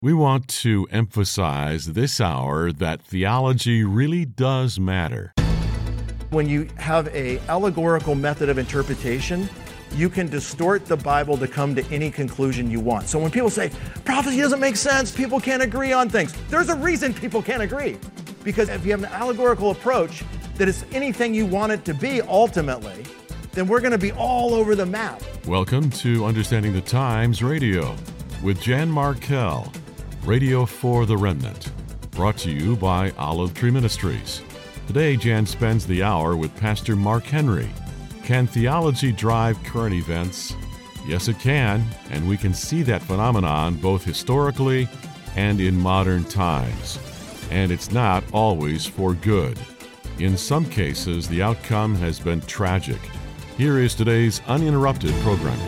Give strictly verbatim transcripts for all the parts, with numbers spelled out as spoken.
We want to emphasize this hour that theology really does matter. When you have an allegorical method of interpretation, you can distort the Bible to come to any conclusion you want. So when people say, prophecy doesn't make sense, people can't agree on things, there's a reason people can't agree. Because if you have an allegorical approach that is anything you want it to be ultimately, then we're going to be all over the map. Welcome to Understanding the Times Radio with Jan Markell, Radio for the Remnant, brought to you by Olive Tree Ministries. Today, Jan spends the hour with Pastor Mark Henry. Can theology drive current events? Yes, it can, and we can see that phenomenon both historically and in modern times. And it's not always for good. In some cases, the outcome has been tragic. Here is today's uninterrupted programming.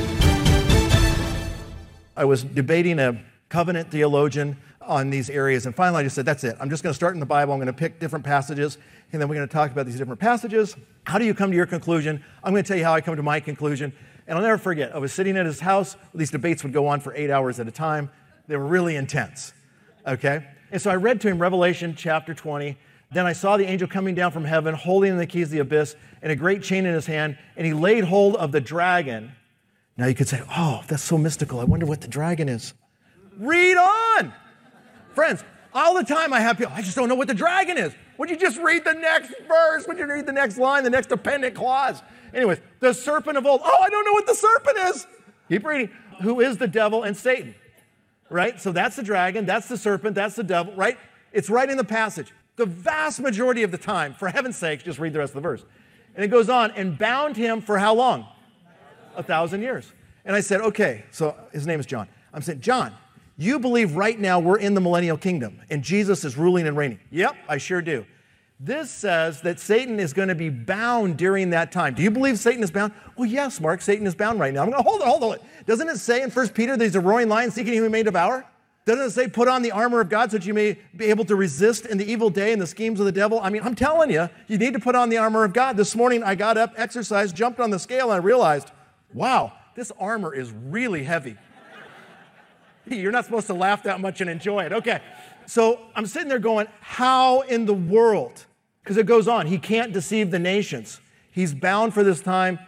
I was debating a covenant theologian on these areas, and finally I just said, that's it. I'm just going to start in the Bible. I'm going to pick different passages, and then we're going to talk about these different passages. How do you come to your conclusion? I'm going to tell you how I come to my conclusion. And I'll never forget, I was sitting at his house. These debates would go on for eight hours at a time. They were really intense, okay? And so I read to him Revelation chapter twenty. Then I saw the angel coming down from heaven, holding the keys of the abyss, and a great chain in his hand, and he laid hold of the dragon. Now you could say, oh, that's so mystical. I wonder what the dragon is. Read on! Friends, all the time I have people, I just don't know what the dragon is. Would you just read the next verse? Would you read the next line, the next appendant clause? Anyways, the serpent of old. Oh, I don't know what the serpent is. Keep reading. Who is the devil and Satan? Right? So that's the dragon, that's the serpent, that's the devil, right? It's right in the passage. The vast majority of the time, for heaven's sakes, just read the rest of the verse. And it goes on, and bound him for how long? A thousand years. And I said, okay, so his name is John. I'm saying, John, you believe right now we're in the millennial kingdom and Jesus is ruling and reigning. Yep, I sure do. This says that Satan is going to be bound during that time. Do you believe Satan is bound? Well, yes, Mark, Satan is bound right now. I'm going to hold it, hold it. Doesn't it say in First Peter that he's a roaring lion seeking whom he may devour? Doesn't it say put on the armor of God so that you may be able to resist in the evil day and the schemes of the devil? I mean, I'm telling you, you need to put on the armor of God. This morning I got up, exercised, jumped on the scale, and I realized, wow, this armor is really heavy. You're not supposed to laugh that much and enjoy it. Okay. So I'm sitting there going, how in the world? Because it goes on. He can't deceive the nations. He's bound for this time.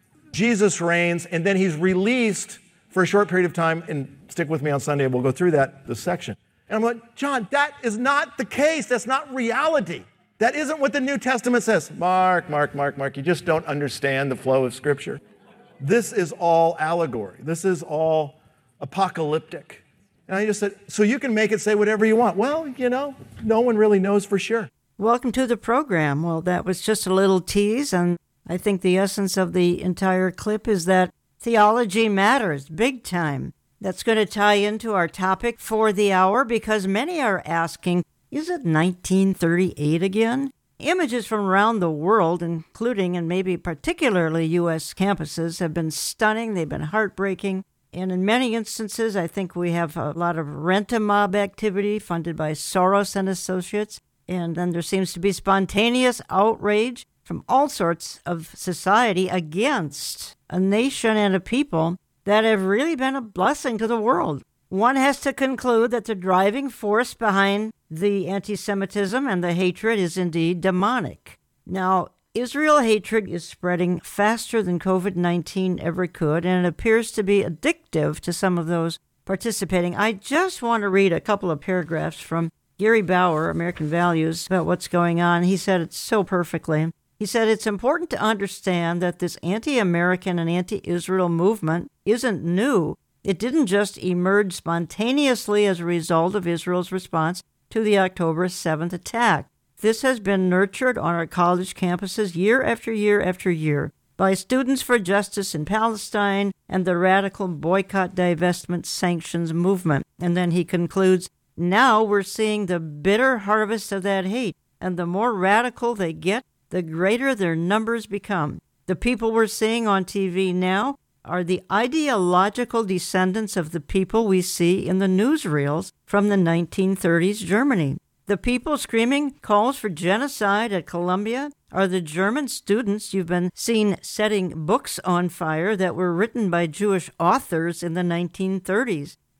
Jesus reigns, and then he's released for a short period of time. And stick with me on Sunday. We'll go through that, this section. And I'm like, John, that is not the case. That's not reality. That isn't what the New Testament says. Mark, Mark, Mark, Mark, you just don't understand the flow of Scripture. This is all allegory. This is all apocalyptic. And I just said, so you can make it say whatever you want. Well, you know, no one really knows for sure. Welcome to the program. Well, that was just a little tease, and I think the essence of the entire clip is that theology matters big time. That's going to tie into our topic for the hour because many are asking, is it nineteen thirty-eight again? Images from around the world, including and maybe particularly U S campuses, have been stunning. They've been heartbreaking. And in many instances, I think we have a lot of rent-a-mob activity funded by Soros and Associates. And then there seems to be spontaneous outrage from all sorts of society against a nation and a people that have really been a blessing to the world. One has to conclude that the driving force behind the anti-Semitism and the hatred is indeed demonic. Now, Israel hatred is spreading faster than covid nineteen ever could, and it appears to be addictive to some of those participating. I just want to read a couple of paragraphs from Gary Bauer, American Values, about what's going on. He said it so perfectly. He said, it's important to understand that this anti-American and anti-Israel movement isn't new. It didn't just emerge spontaneously as a result of Israel's response to the October seventh attack. This has been nurtured on our college campuses year after year after year by Students for Justice in Palestine and the radical boycott, divestment, sanctions movement. And then he concludes, now we're seeing the bitter harvest of that hate, and the more radical they get, the greater their numbers become. The people we're seeing on T V now are the ideological descendants of the people we see in the newsreels from the nineteen thirties Germany. The people screaming calls for genocide at Columbia are the German students you've been seen setting books on fire that were written by Jewish authors in the nineteen thirties.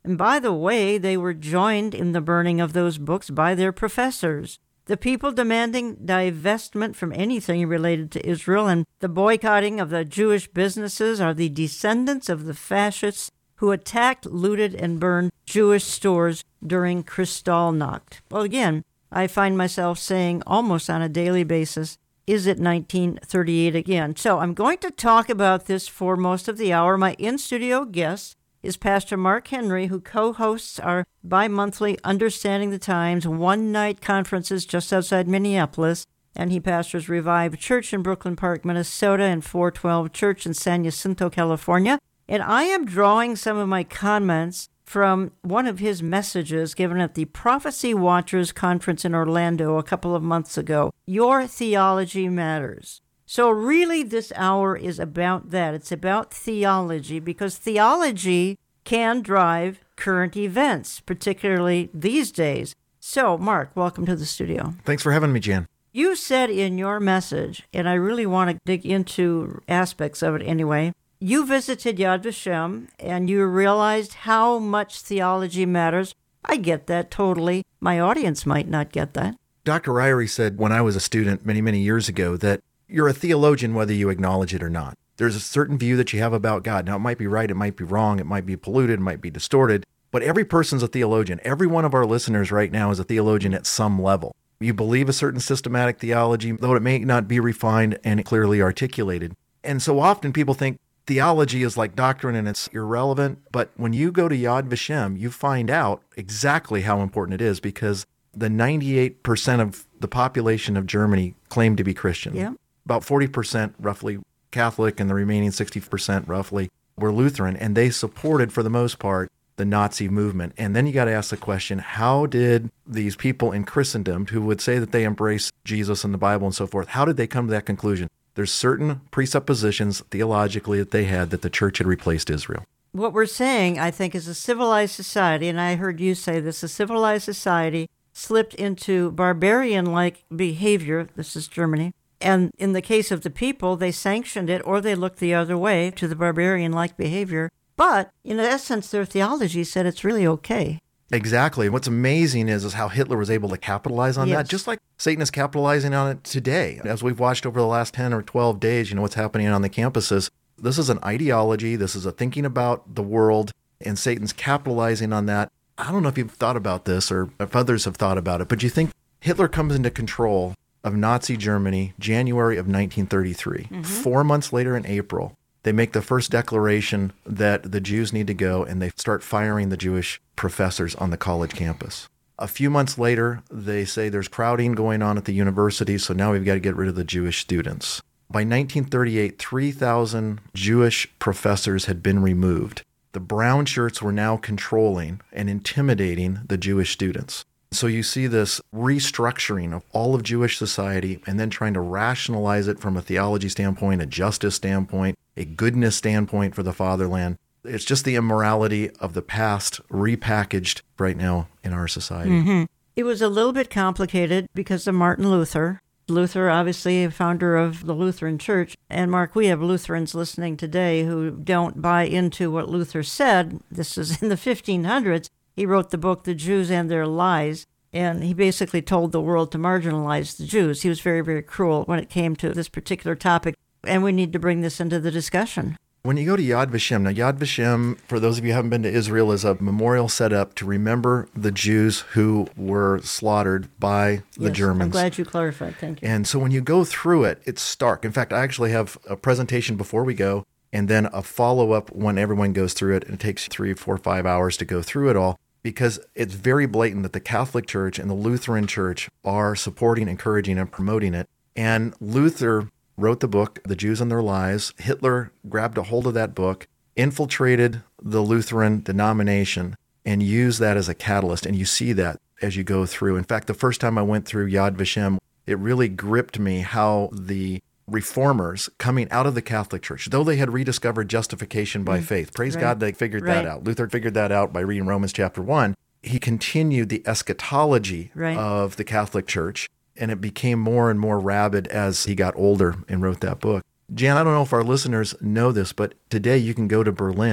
And by the way, they were joined in the burning of those books by their professors. The people demanding divestment from anything related to Israel and the boycotting of the Jewish businesses are the descendants of the fascists who attacked, looted, and burned Jewish stores during Kristallnacht. Well, again, I find myself saying almost on a daily basis, is it nineteen thirty-eight again? So I'm going to talk about this for most of the hour. My in-studio guest is Pastor Mark Henry, who co-hosts our bi-monthly Understanding the Times one-night conferences just outside Minneapolis, and he pastors Revive Church in Brooklyn Park, Minnesota, and four twelve Church in San Jacinto, California. And I am drawing some of my comments from one of his messages given at the Prophecy Watchers Conference in Orlando a couple of months ago. Your theology matters. So really this hour is about that. It's about theology, because theology can drive current events, particularly these days. So, Mark, welcome to the studio. Thanks for having me, Jan. You said in your message, and I really want to dig into aspects of it anyway, you visited Yad Vashem and you realized how much theology matters. I get that totally. My audience might not get that. Doctor Ryrie said when I was a student many, many years ago that you're a theologian whether you acknowledge it or not. There's a certain view that you have about God. Now, it might be right, it might be wrong, it might be polluted, it might be distorted, but every person's a theologian. Every one of our listeners right now is a theologian at some level. You believe a certain systematic theology, though it may not be refined and clearly articulated. And so often people think theology is like doctrine and it's irrelevant, but when you go to Yad Vashem, you find out exactly how important it is, because the ninety-eight percent of the population of Germany claim to be Christian. Yeah. About forty percent roughly Catholic, and the remaining sixty percent roughly were Lutheran, and they supported, for the most part, the Nazi movement. And then you got to ask the question, how did these people in Christendom who would say that they embrace Jesus and the Bible and so forth, how did they come to that conclusion? There's certain presuppositions theologically that they had that the church had replaced Israel. What we're saying, I think, is a civilized society, and I heard you say this, a civilized society slipped into barbarian-like behavior. This is Germany. And in the case of the people, they sanctioned it or they looked the other way to the barbarian-like behavior. But in essence, their theology said it's really okay. Exactly. What's amazing is, is how Hitler was able to capitalize on Yes. that, just like Satan is capitalizing on it today. As we've watched over the last ten or twelve days, you know, what's happening on the campuses. This is an ideology. This is a thinking about the world, and Satan's capitalizing on that. I don't know if you've thought about this or if others have thought about it, but you think Hitler comes into control of Nazi Germany January of nineteen thirty-three. Mm-hmm. Four months later in April, they make the first declaration that the Jews need to go, and they start firing the Jewish professors on the college campus. A few months later, they say there's crowding going on at the university, so now we've got to get rid of the Jewish students. By nineteen thirty-eight, three thousand Jewish professors had been removed. The brown shirts were now controlling and intimidating the Jewish students. So you see this restructuring of all of Jewish society and then trying to rationalize it from a theology standpoint, a justice standpoint, a goodness standpoint for the fatherland. It's just the immorality of the past repackaged right now in our society. Mm-hmm. It was a little bit complicated because of Martin Luther. Luther, obviously, a founder of the Lutheran Church. And Mark, we have Lutherans listening today who don't buy into what Luther said. This is in the fifteen hundreds. He wrote the book, The Jews and Their Lies, and he basically told the world to marginalize the Jews. He was very, very cruel when it came to this particular topic, and we need to bring this into the discussion. When you go to Yad Vashem, now Yad Vashem, for those of you who haven't been to Israel, is a memorial set up to remember the Jews who were slaughtered by the Yes, Germans. I'm glad you clarified. Thank you. And so when you go through it, it's stark. In fact, I actually have a presentation before we go, and then a follow-up when everyone goes through it. And it takes three, four, five hours to go through it all, because it's very blatant that the Catholic Church and the Lutheran Church are supporting, encouraging, and promoting it. And Luther wrote the book, The Jews and Their Lies. Hitler grabbed a hold of that book, infiltrated the Lutheran denomination, and used that as a catalyst. And you see that as you go through. In fact, the first time I went through Yad Vashem, it really gripped me how the reformers coming out of the Catholic Church, though they had rediscovered justification by mm, faith, praise right. God, they figured right. that out. Luther figured that out by reading Romans chapter one. He continued the eschatology right. of the Catholic Church, and it became more and more rabid as he got older and wrote that book. Jan, I don't know if our listeners know this, but today you can go to Berlin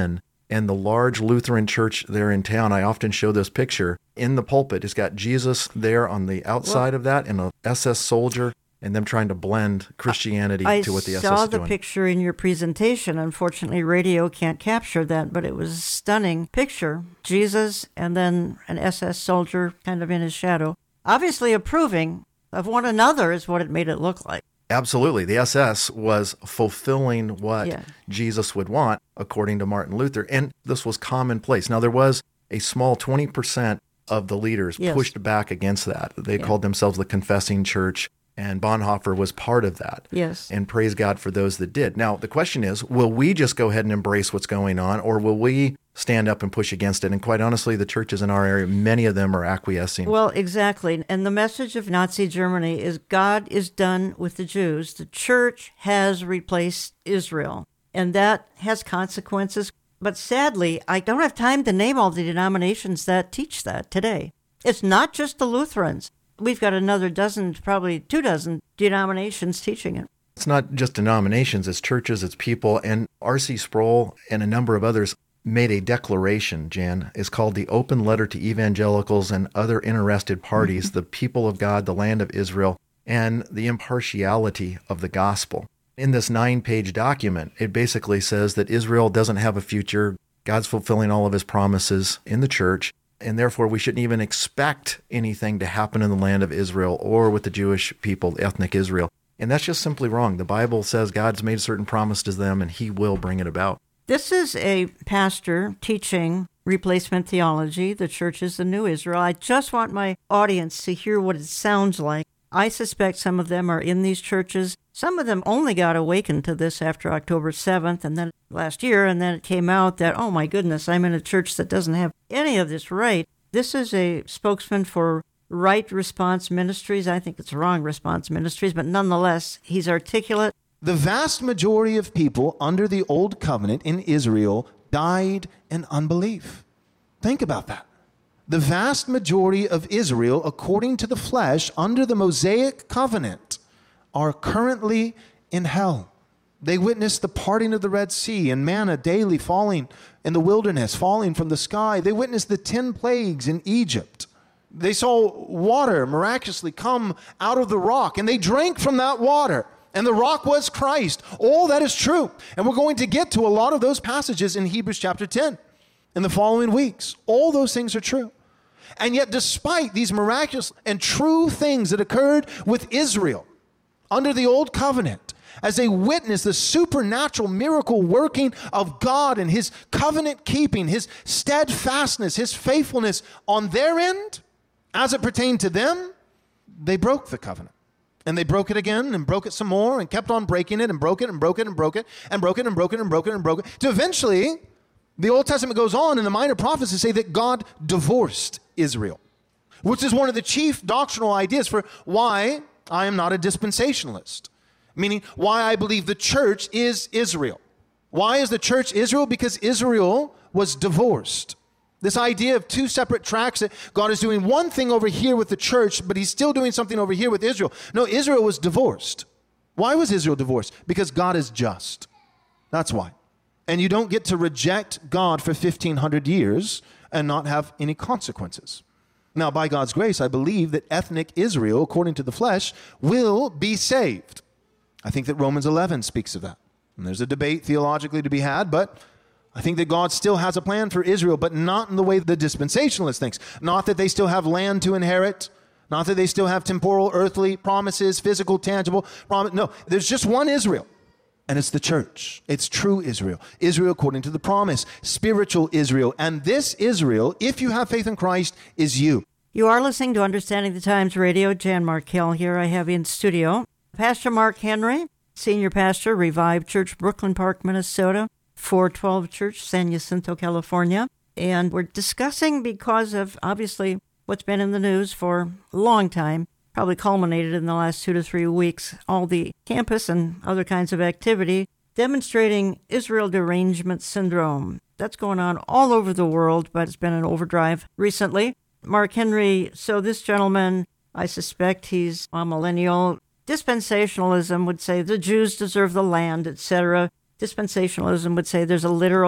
And the large Lutheran church there in town, I often show this picture. In the pulpit, it's got Jesus there on the outside well, of that and an S S soldier, and them trying to blend Christianity I to what the S S is doing. I saw doing. the picture in your presentation. Unfortunately, radio can't capture that, but it was a stunning picture. Jesus and then an S S soldier kind of in his shadow. Obviously approving of one another is what it made it look like. Absolutely. The S S was fulfilling what yeah. Jesus would want, according to Martin Luther. And this was commonplace. Now, there was a small twenty percent of the leaders yes. pushed back against that. They yeah. called themselves the Confessing Church, and Bonhoeffer was part of that. Yes. And praise God for those that did. Now, the question is, will we just go ahead and embrace what's going on, or will we stand up and push against it? And quite honestly, the churches in our area, many of them are acquiescing. Well, exactly. And the message of Nazi Germany is God is done with the Jews. The church has replaced Israel, and that has consequences. But sadly, I don't have time to name all the denominations that teach that today. It's not just the Lutherans. We've got another dozen, probably two dozen denominations teaching it. It's not just denominations, it's churches, it's people. And R C Sproul and a number of others made a declaration, Jan. It's called the Open Letter to Evangelicals and Other Interested Parties, the People of God, the Land of Israel, and the Impartiality of the Gospel. In this nine-page document, it basically says that Israel doesn't have a future. God's fulfilling all of his promises in the church, and therefore we shouldn't even expect anything to happen in the land of Israel or with the Jewish people, ethnic Israel. And that's just simply wrong. The Bible says God's made a certain promise to them, and he will bring it about. This is a pastor teaching replacement theology. The church is the new Israel. I just want my audience to hear what it sounds like. I suspect some of them are in these churches. Some of them only got awakened to this after October seventh and then last year, and then it came out that, oh my goodness, I'm in a church that doesn't have any of this right. This is a spokesman for Right Response Ministries. I think it's Wrong Response Ministries, but nonetheless, he's articulate. The vast majority of people under the Old Covenant in Israel died in unbelief. Think about that. The vast majority of Israel, according to the flesh, under the Mosaic covenant, are currently in hell. They witnessed the parting of the Red Sea and manna daily falling in the wilderness, falling from the sky. They witnessed the ten plagues in Egypt. They saw water miraculously come out of the rock, and they drank from that water. And the rock was Christ. All that is true. And we're going to get to a lot of those passages in Hebrews chapter ten in the following weeks. All those things are true. And yet, despite these miraculous and true things that occurred with Israel under the Old Covenant, as they witnessed the supernatural miracle working of God and his covenant keeping, his steadfastness, his faithfulness on their end, as it pertained to them, they broke the covenant. And they broke it again and broke it some more and kept on breaking it and broke it and broke it and broke it and broke it and broke it and broke it and broke it. To eventually, the Old Testament goes on and the minor prophets say that God divorced Israel, which is one of the chief doctrinal ideas for why I am not a dispensationalist, meaning why I believe the church is Israel. Why is the church Israel? Because Israel was divorced. This idea of two separate tracks, that God is doing one thing over here with the church, but he's still doing something over here with Israel. No, Israel was divorced. Why was Israel divorced? Because God is just. That's why. And you don't get to reject God for fifteen hundred years and not have any consequences. Now, by God's grace, I believe that ethnic Israel, according to the flesh, will be saved. I think that Romans eleven speaks of that. And there's a debate theologically to be had, but I think that God still has a plan for Israel, but not in the way the dispensationalist thinks. Not that they still have land to inherit. Not that they still have temporal, earthly promises, physical, tangible promise. No, there's just one Israel, and it's the church. It's true Israel. Israel according to the promise. Spiritual Israel. And this Israel, if you have faith in Christ, is you. You are listening to Understanding the Times Radio. Jan Markell here. I have in studio Pastor Mark Henry, Senior Pastor, Revive Church, Brooklyn Park, Minnesota. four twelve Church, San Jacinto, California. And we're discussing, because of obviously what's been in the news for a long time, probably culminated in the last two to three weeks, all the campus and other kinds of activity demonstrating Israel derangement syndrome. That's going on all over the world, but it's been an overdrive recently. Mark Henry, so this gentleman, I suspect he's a millennial. Dispensationalism would say the Jews deserve the land, et cetera. Dispensationalism would say there's a literal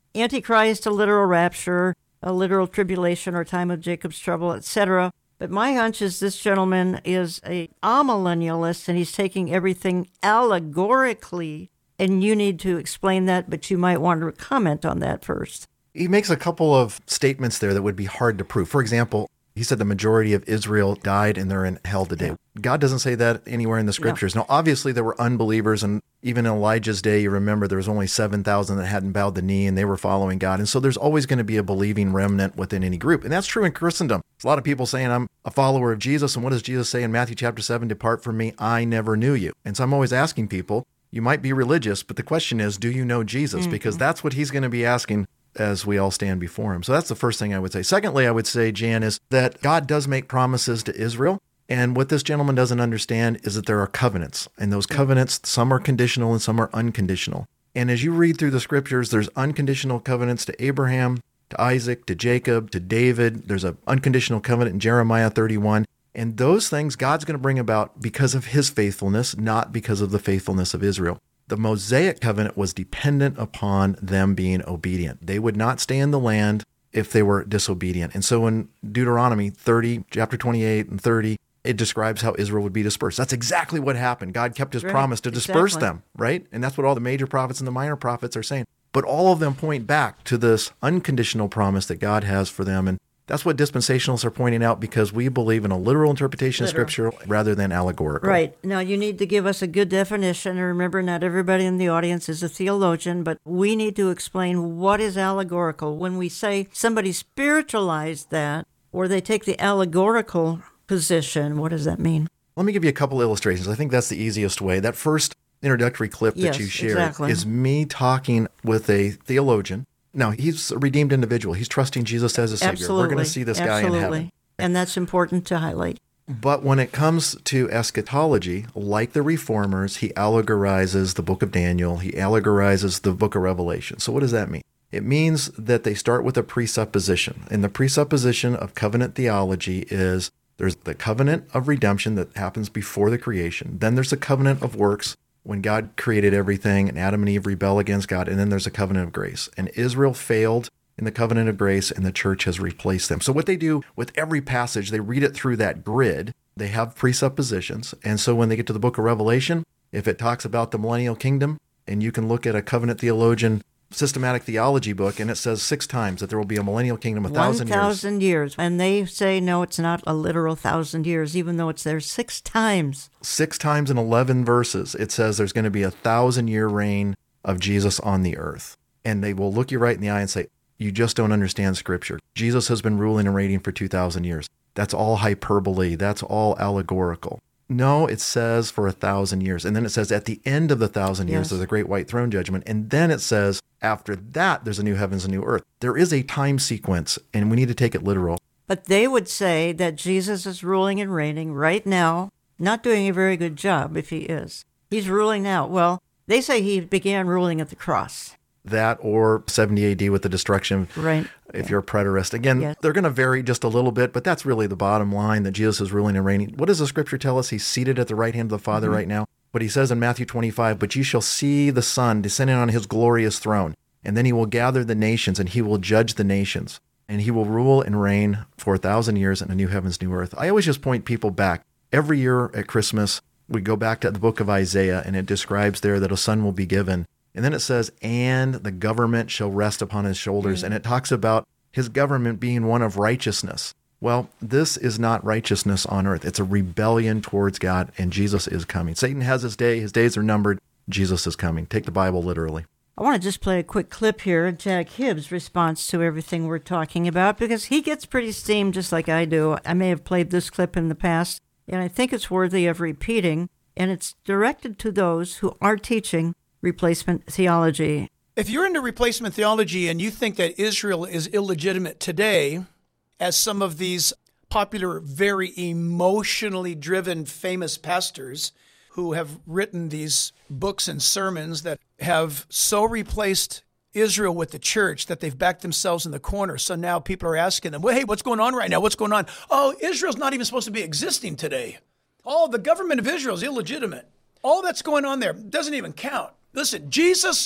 Antichrist, a literal rapture, a literal tribulation or time of Jacob's trouble, et cetera. But my hunch is this gentleman is a amillennialist, and he's taking everything allegorically, and you need to explain that, but you might want to comment on that first. He makes a couple of statements there that would be hard to prove. For example, he said the majority of Israel died and they're in hell today. Yeah. God doesn't say that anywhere in the scriptures. No. Now, obviously, there were unbelievers, and even in Elijah's day, you remember there was only seven thousand that hadn't bowed the knee, and they were following God. And so there's always going to be a believing remnant within any group. And that's true in Christendom. There's a lot of people saying, I'm a follower of Jesus, and what does Jesus say in Matthew chapter seven? Depart from me, I never knew you. And so I'm always asking people, you might be religious, but the question is, do you know Jesus? Mm-hmm. Because that's what he's going to be asking as we all stand before him. So that's the first thing I would say. Secondly, I would say, Jan, is that God does make promises to Israel. And what this gentleman doesn't understand is that there are covenants. And those covenants, some are conditional and some are unconditional. And as you read through the scriptures, there's unconditional covenants to Abraham, to Isaac, to Jacob, to David. There's an unconditional covenant in Jeremiah thirty-one. And those things God's going to bring about because of his faithfulness, not because of the faithfulness of Israel. The Mosaic covenant was dependent upon them being obedient. They would not stay in the land if they were disobedient. And so in Deuteronomy thirty, chapter twenty-eight and thirty, it describes how Israel would be dispersed. That's exactly what happened. God kept his right. promise to disperse exactly. them, right? And that's what all the major prophets and the minor prophets are saying. But all of them point back to this unconditional promise that God has for them. And that's what dispensationalists are pointing out, because we believe in a literal interpretation literal. of Scripture rather than allegorical. Right. Now, you need to give us a good definition. And remember, not everybody in the audience is a theologian, but we need to explain what is allegorical. When we say somebody spiritualized that, or they take the allegorical position, what does that mean? Let me give you a couple illustrations. I think that's the easiest way. That first introductory clip that yes, you shared exactly. is me talking with a theologian. Now, he's a redeemed individual. He's trusting Jesus as a Savior. Absolutely. We're going to see this Absolutely. guy in heaven. And that's important to highlight. But when it comes to eschatology, like the Reformers, he allegorizes the book of Daniel. He allegorizes the book of Revelation. So what does that mean? It means that they start with a presupposition. And the presupposition of covenant theology is there's the covenant of redemption that happens before the creation. Then there's the covenant of works when God created everything and Adam and Eve rebel against God. And then there's a covenant of grace. And Israel failed in the covenant of grace, and the church has replaced them. So what they do with every passage, they read it through that grid. They have presuppositions. And so when they get to the book of Revelation, if it talks about the millennial kingdom, and you can look at a covenant theologian systematic theology book, and it says six times that there will be a millennial kingdom, a thousand years. One thousand years. And they say, no, it's not a literal thousand years, even though it's there six times. Six times in eleven verses, it says there's going to be a thousand-year reign of Jesus on the earth. And they will look you right in the eye and say, you just don't understand Scripture. Jesus has been ruling and reigning for two thousand years. That's all hyperbole. That's all allegorical. No, it says for a thousand years. And then it says at the end of the thousand years, yes. there's a great white throne judgment. And then it says after that, there's a new heavens and new earth. There is a time sequence, and we need to take it literal. But they would say that Jesus is ruling and reigning right now, not doing a very good job if he is. He's ruling now. Well, they say he began ruling at the cross. That or seventy A D with the destruction. Right. If yeah. you're a preterist. Again, yes. they're going to vary just a little bit, but that's really the bottom line, that Jesus is ruling and reigning. What does the Scripture tell us? He's seated at the right hand of the Father mm-hmm. right now. But he says in Matthew twenty-five, but ye shall see the Son descending on his glorious throne, and then he will gather the nations, and he will judge the nations, and he will rule and reign for a thousand years in a new heavens, new earth. I always just point people back. Every year at Christmas, we go back to the book of Isaiah, and it describes there that a son will be given. And then it says, and the government shall rest upon his shoulders. Mm-hmm. And it talks about his government being one of righteousness. Well, this is not righteousness on earth. It's a rebellion towards God, and Jesus is coming. Satan has his day. His days are numbered. Jesus is coming. Take the Bible literally. I want to just play a quick clip here of Jack Hibbs' response to everything we're talking about, because he gets pretty steamed just like I do. I may have played this clip in the past, and I think it's worthy of repeating, and it's directed to those who are teaching replacement theology. If you're into replacement theology and you think that Israel is illegitimate today, as some of these popular, very emotionally driven, famous pastors who have written these books and sermons that have so replaced Israel with the church that they've backed themselves in the corner. So now people are asking them, well, hey, what's going on right now? What's going on? Oh, Israel's not even supposed to be existing today. Oh, the government of Israel is illegitimate. All that's going on there doesn't even count. Listen, Jesus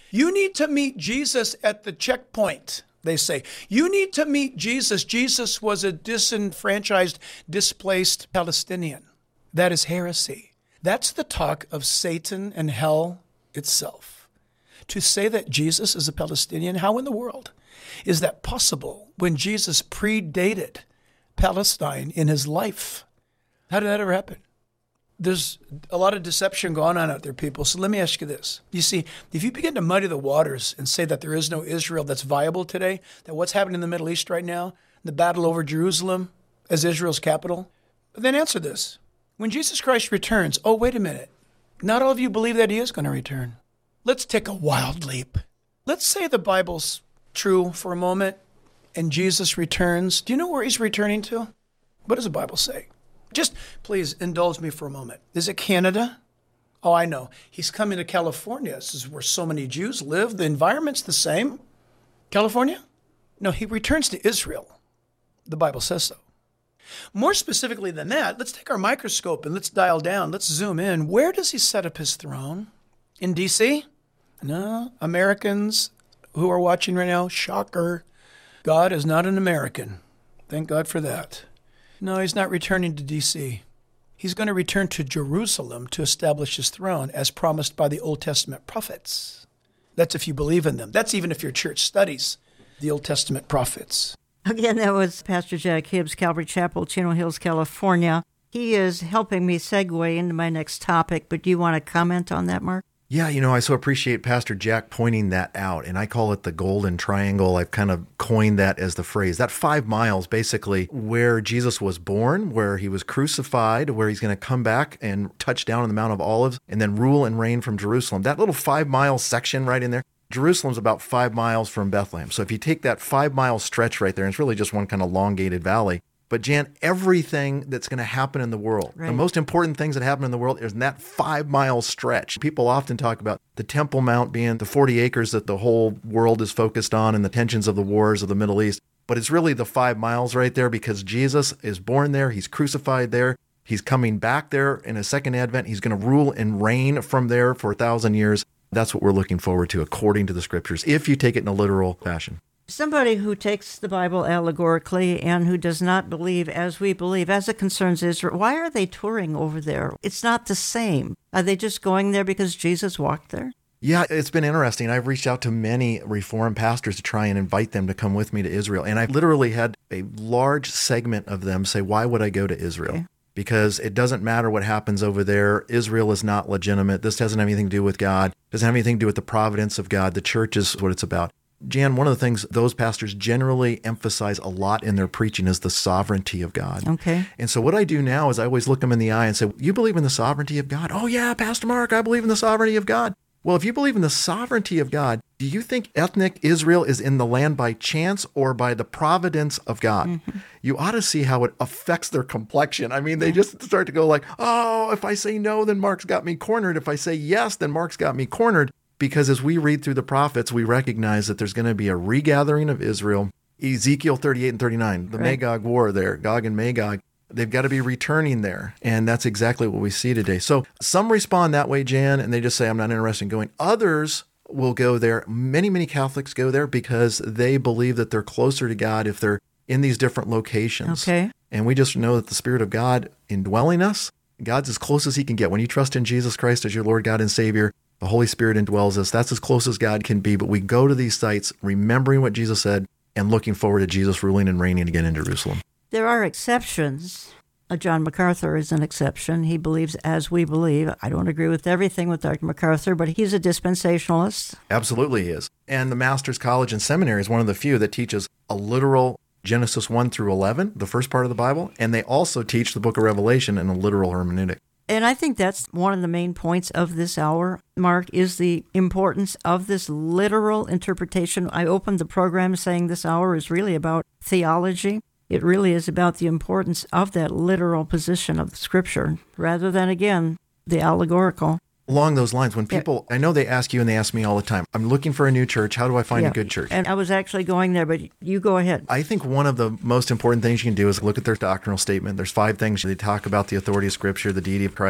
You need to meet Jesus at the checkpoint, they say. You need to meet Jesus. Jesus was a disenfranchised, displaced Palestinian. That is heresy. That's the talk of Satan and hell itself. To say that Jesus is a Palestinian, how in the world is that possible when Jesus predated Palestine in his life? How did that ever happen? There's a lot of deception going on out there, people. So let me ask you this. You see, if you begin to muddy the waters and say that there is no Israel that's viable today, that what's happening in the Middle East right now, the battle over Jerusalem as Israel's capital, then answer this. When Jesus Christ returns, oh, wait a minute. Not all of you believe that he is going to return. Let's take a wild leap. Let's say the Bible's true for a moment and Jesus returns. Do you know where he's returning to? What does the Bible say? Just please indulge me for a moment. Is it Canada? Oh, I know. He's coming to California. This is where so many Jews live. The environment's the same. California? No, he returns to Israel. The Bible says so. More specifically than that, let's take our microscope and let's dial down. Let's zoom in. Where does he set up his throne? In D C? No. Americans who are watching right now, shocker. God is not an American. Thank God for that. No, he's not returning to D C. He's going to return to Jerusalem to establish his throne as promised by the Old Testament prophets. That's if you believe in them. That's even if your church studies the Old Testament prophets. Again, that was Pastor Jack Hibbs, Calvary Chapel, Chino Hills, California. He is helping me segue into my next topic, but do you want to comment on that, Mark? Yeah, you know, I so appreciate Pastor Jack pointing that out, and I call it the golden triangle. I've kind of coined that as the phrase. That five miles, basically, where Jesus was born, where he was crucified, where he's going to come back and touch down on the Mount of Olives, and then rule and reign from Jerusalem. That little five-mile section right in there, Jerusalem's about five miles from Bethlehem. So if you take that five-mile stretch right there, and it's really just one kind of elongated valley. But Jan, everything that's going to happen in the world, right. The most important things that happen in the world is in that five-mile stretch. People often talk about the Temple Mount being the forty acres that the whole world is focused on and the tensions of the wars of the Middle East. But it's really the five miles right there because Jesus is born there. He's crucified there. He's coming back there in his second advent. He's going to rule and reign from there for a thousand years. That's what we're looking forward to according to the scriptures, if you take it in a literal fashion. Somebody who takes the Bible allegorically and who does not believe as we believe, as it concerns Israel, why are they touring over there? It's not the same. Are they just going there because Jesus walked there? Yeah, it's been interesting. I've reached out to many Reformed pastors to try and invite them to come with me to Israel. And I've literally had a large segment of them say, why would I go to Israel? Okay. Because it doesn't matter what happens over there. Israel is not legitimate. This doesn't have anything to do with God. It doesn't have anything to do with the providence of God. The church is what it's about. Jan, one of the things those pastors generally emphasize a lot in their preaching is the sovereignty of God. Okay. And so what I do now is I always look them in the eye and say, you believe in the sovereignty of God? Oh, yeah, Pastor Mark, I believe in the sovereignty of God. Well, if you believe in the sovereignty of God, do you think ethnic Israel is in the land by chance or by the providence of God? Mm-hmm. You ought to see how it affects their complexion. I mean, they just start to go like, oh, if I say no, then Mark's got me cornered. If I say yes, then Mark's got me cornered. Because as we read through the prophets, we recognize that there's going to be a regathering of Israel. Ezekiel thirty-eight and thirty-nine, the right. Magog war there, Gog and Magog, they've got to be returning there. And that's exactly what we see today. So some respond that way, Jan, and they just say, I'm not interested in going. Others will go there. Many, many Catholics go there because they believe that they're closer to God if they're in these different locations. Okay. And we just know that the Spirit of God indwelling us, God's as close as he can get. When you trust in Jesus Christ as your Lord, God, and Savior, the Holy Spirit indwells us. That's as close as God can be. But we go to these sites remembering what Jesus said and looking forward to Jesus ruling and reigning again in Jerusalem. There are exceptions. Uh, John MacArthur is an exception. He believes as we believe. I don't agree with everything with Doctor MacArthur, but he's a dispensationalist. Absolutely he is. And the Master's College and Seminary is one of the few that teaches a literal Genesis one through eleven, the first part of the Bible, and they also teach the book of Revelation in a literal hermeneutic. And I think that's one of the main points of this hour, Mark, is the importance of this literal interpretation. I opened the program saying this hour is really about theology. It really is about the importance of that literal position of the Scripture, rather than, again, the allegorical. Along those lines, when people, yeah. I know they ask you and they ask me all the time, I'm looking for a new church. How do I find yeah. a good church? And I was actually going there, but you go ahead. I think one of the most important things you can do is look at their doctrinal statement. There's five things they talk about: the authority of Scripture, the deity of Christ,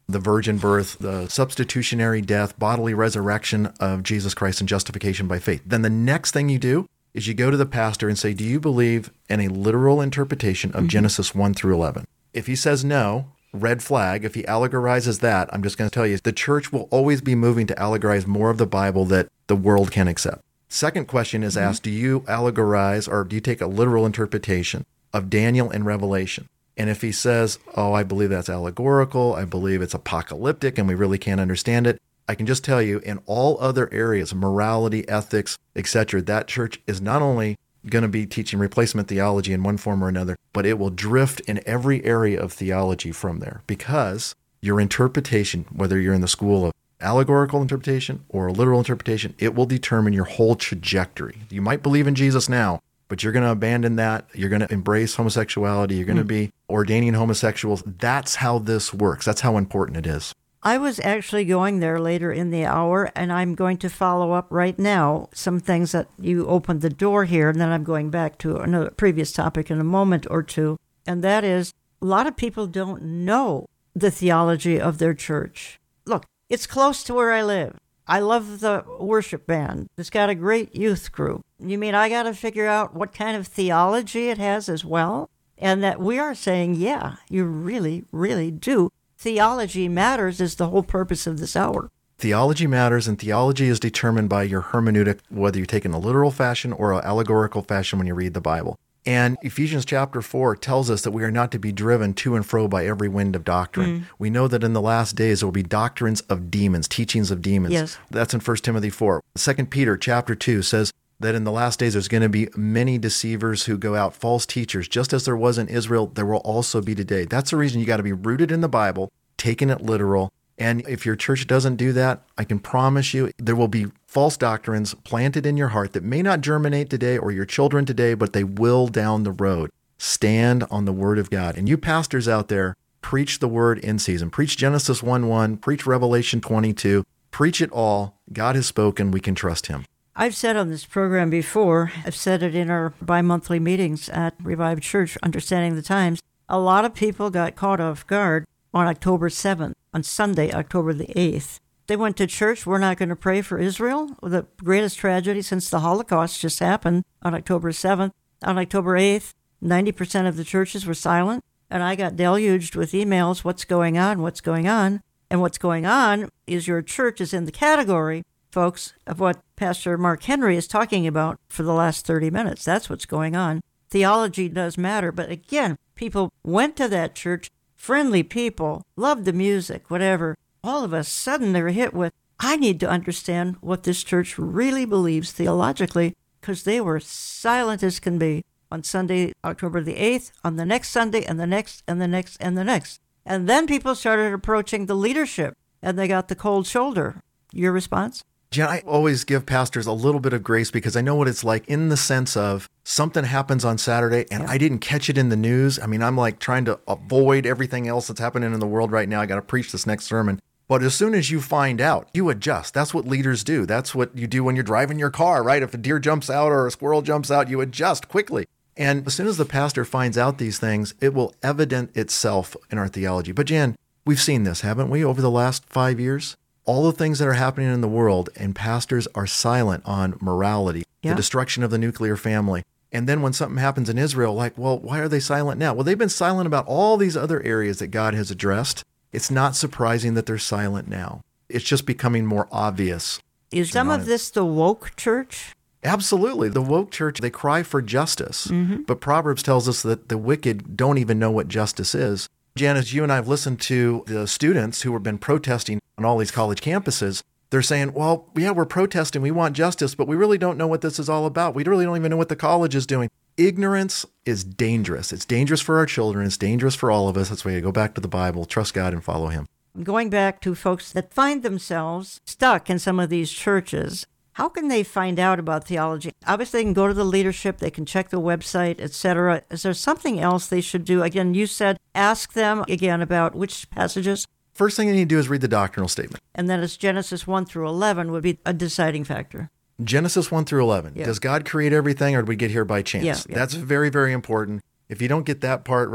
the virgin birth, the substitutionary death, bodily resurrection of Jesus Christ, and justification by faith. Then the next thing you do is you go to the pastor and say, do you believe in a literal interpretation of mm-hmm. Genesis one through eleven? If he says no, red flag. If he allegorizes that, I'm just going to tell you, the church will always be moving to allegorize more of the Bible that the world can accept. Second question is mm-hmm. asked, do you allegorize or do you take a literal interpretation of Daniel and Revelation? And if he says, oh, I believe that's allegorical, I believe it's apocalyptic, and we really can't understand it, I can just tell you, in all other areas, morality, ethics, et cetera, that church is not only going to be teaching replacement theology in one form or another, but it will drift in every area of theology from there, because your interpretation, whether you're in the school of allegorical interpretation or a literal interpretation, it will determine your whole trajectory. You might believe in Jesus now, but you're going to abandon that. You're going to embrace homosexuality. You're going mm. to be ordaining homosexuals. That's how this works. That's how important it is. I was actually going there later in the hour, and I'm going to follow up right now some things that you opened the door here, and then I'm going back to another previous topic in a moment or two, and that is a lot of people don't know the theology of their church. Look, it's close to where I live. I love the worship band. It's got a great youth group. You mean I got to figure out what kind of theology it has as well? And that we are saying, yeah, you really, really do. Theology matters is the whole purpose of this hour. Theology matters, and theology is determined by your hermeneutic, whether you take it in a literal fashion or an allegorical fashion when you read the Bible. And Ephesians chapter four tells us that we are not to be driven to and fro by every wind of doctrine. Mm. We know that in the last days there will be doctrines of demons, teachings of demons. Yes. That's in First Timothy four. Second Peter chapter two says that in the last days there's going to be many deceivers who go out, false teachers. Just as there was in Israel, there will also be today. That's the reason you got to be rooted in the Bible, taking it literal. And if your church doesn't do that, I can promise you there will be false doctrines planted in your heart that may not germinate today or your children today, but they will down the road. Stand on the Word of God. And you pastors out there, preach the Word in season. Preach Genesis one one, preach Revelation twenty-two, preach it all. God has spoken. We can trust Him. I've said on this program before, I've said it in our bi-monthly meetings at Revived Church, Understanding the Times, a lot of people got caught off guard on October seventh, on Sunday, October the eighth. They went to church, we're not going to pray for Israel, the greatest tragedy since the Holocaust just happened on October seventh. On October eighth, ninety percent of the churches were silent, and I got deluged with emails, what's going on, what's going on? And what's going on is your church is in the category, folks, of what Pastor Mark Henry is talking about for the last thirty minutes. That's what's going on. Theology does matter, but again, people went to that church, friendly people, loved the music, whatever. All of a sudden they're hit with, I need to understand what this church really believes theologically, because they were silent as can be on Sunday, October the eighth, on the next Sunday, and the next, and the next, and the next. And then people started approaching the leadership, and they got the cold shoulder. Your response? Jen, I always give pastors a little bit of grace because I know what it's like in the sense of something happens on Saturday and yeah. I didn't catch it in the news. I mean, I'm like trying to avoid everything else that's happening in the world right now. I got to preach this next sermon. But as soon as you find out, you adjust. That's what leaders do. That's what you do when you're driving your car, right? If a deer jumps out or a squirrel jumps out, you adjust quickly. And as soon as the pastor finds out these things, it will evident itself in our theology. But Jan, we've seen this, haven't we, over the last five years? All the things that are happening in the world, and pastors are silent on morality, yeah. the destruction of the nuclear family. And then when something happens in Israel, like, well, why are they silent now? Well, they've been silent about all these other areas that God has addressed. It's not surprising that they're silent now. It's just becoming more obvious. Is some of this the woke church? Absolutely. The woke church, they cry for justice. Mm-hmm. But Proverbs tells us that the wicked don't even know what justice is. Janice, you and I have listened to the students who have been protesting on all these college campuses. They're saying, well, yeah, we're protesting. We want justice, but we really don't know what this is all about. We really don't even know what the college is doing. Ignorance is dangerous. It's dangerous for our children. It's dangerous for all of us. That's why you go back to the Bible, trust God, and follow Him. Going back to folks that find themselves stuck in some of these churches, how can they find out about theology? Obviously, they can go to the leadership, they can check the website, et cetera. Is there something else they should do? Again, you said ask them again about which passages? First thing you need to do is read the doctrinal statement. And then it's Genesis one through eleven would be a deciding factor. Genesis one through eleven. Yeah. Does God create everything or did we get here by chance? Yeah, yeah. That's very, very important. If you don't get that part right,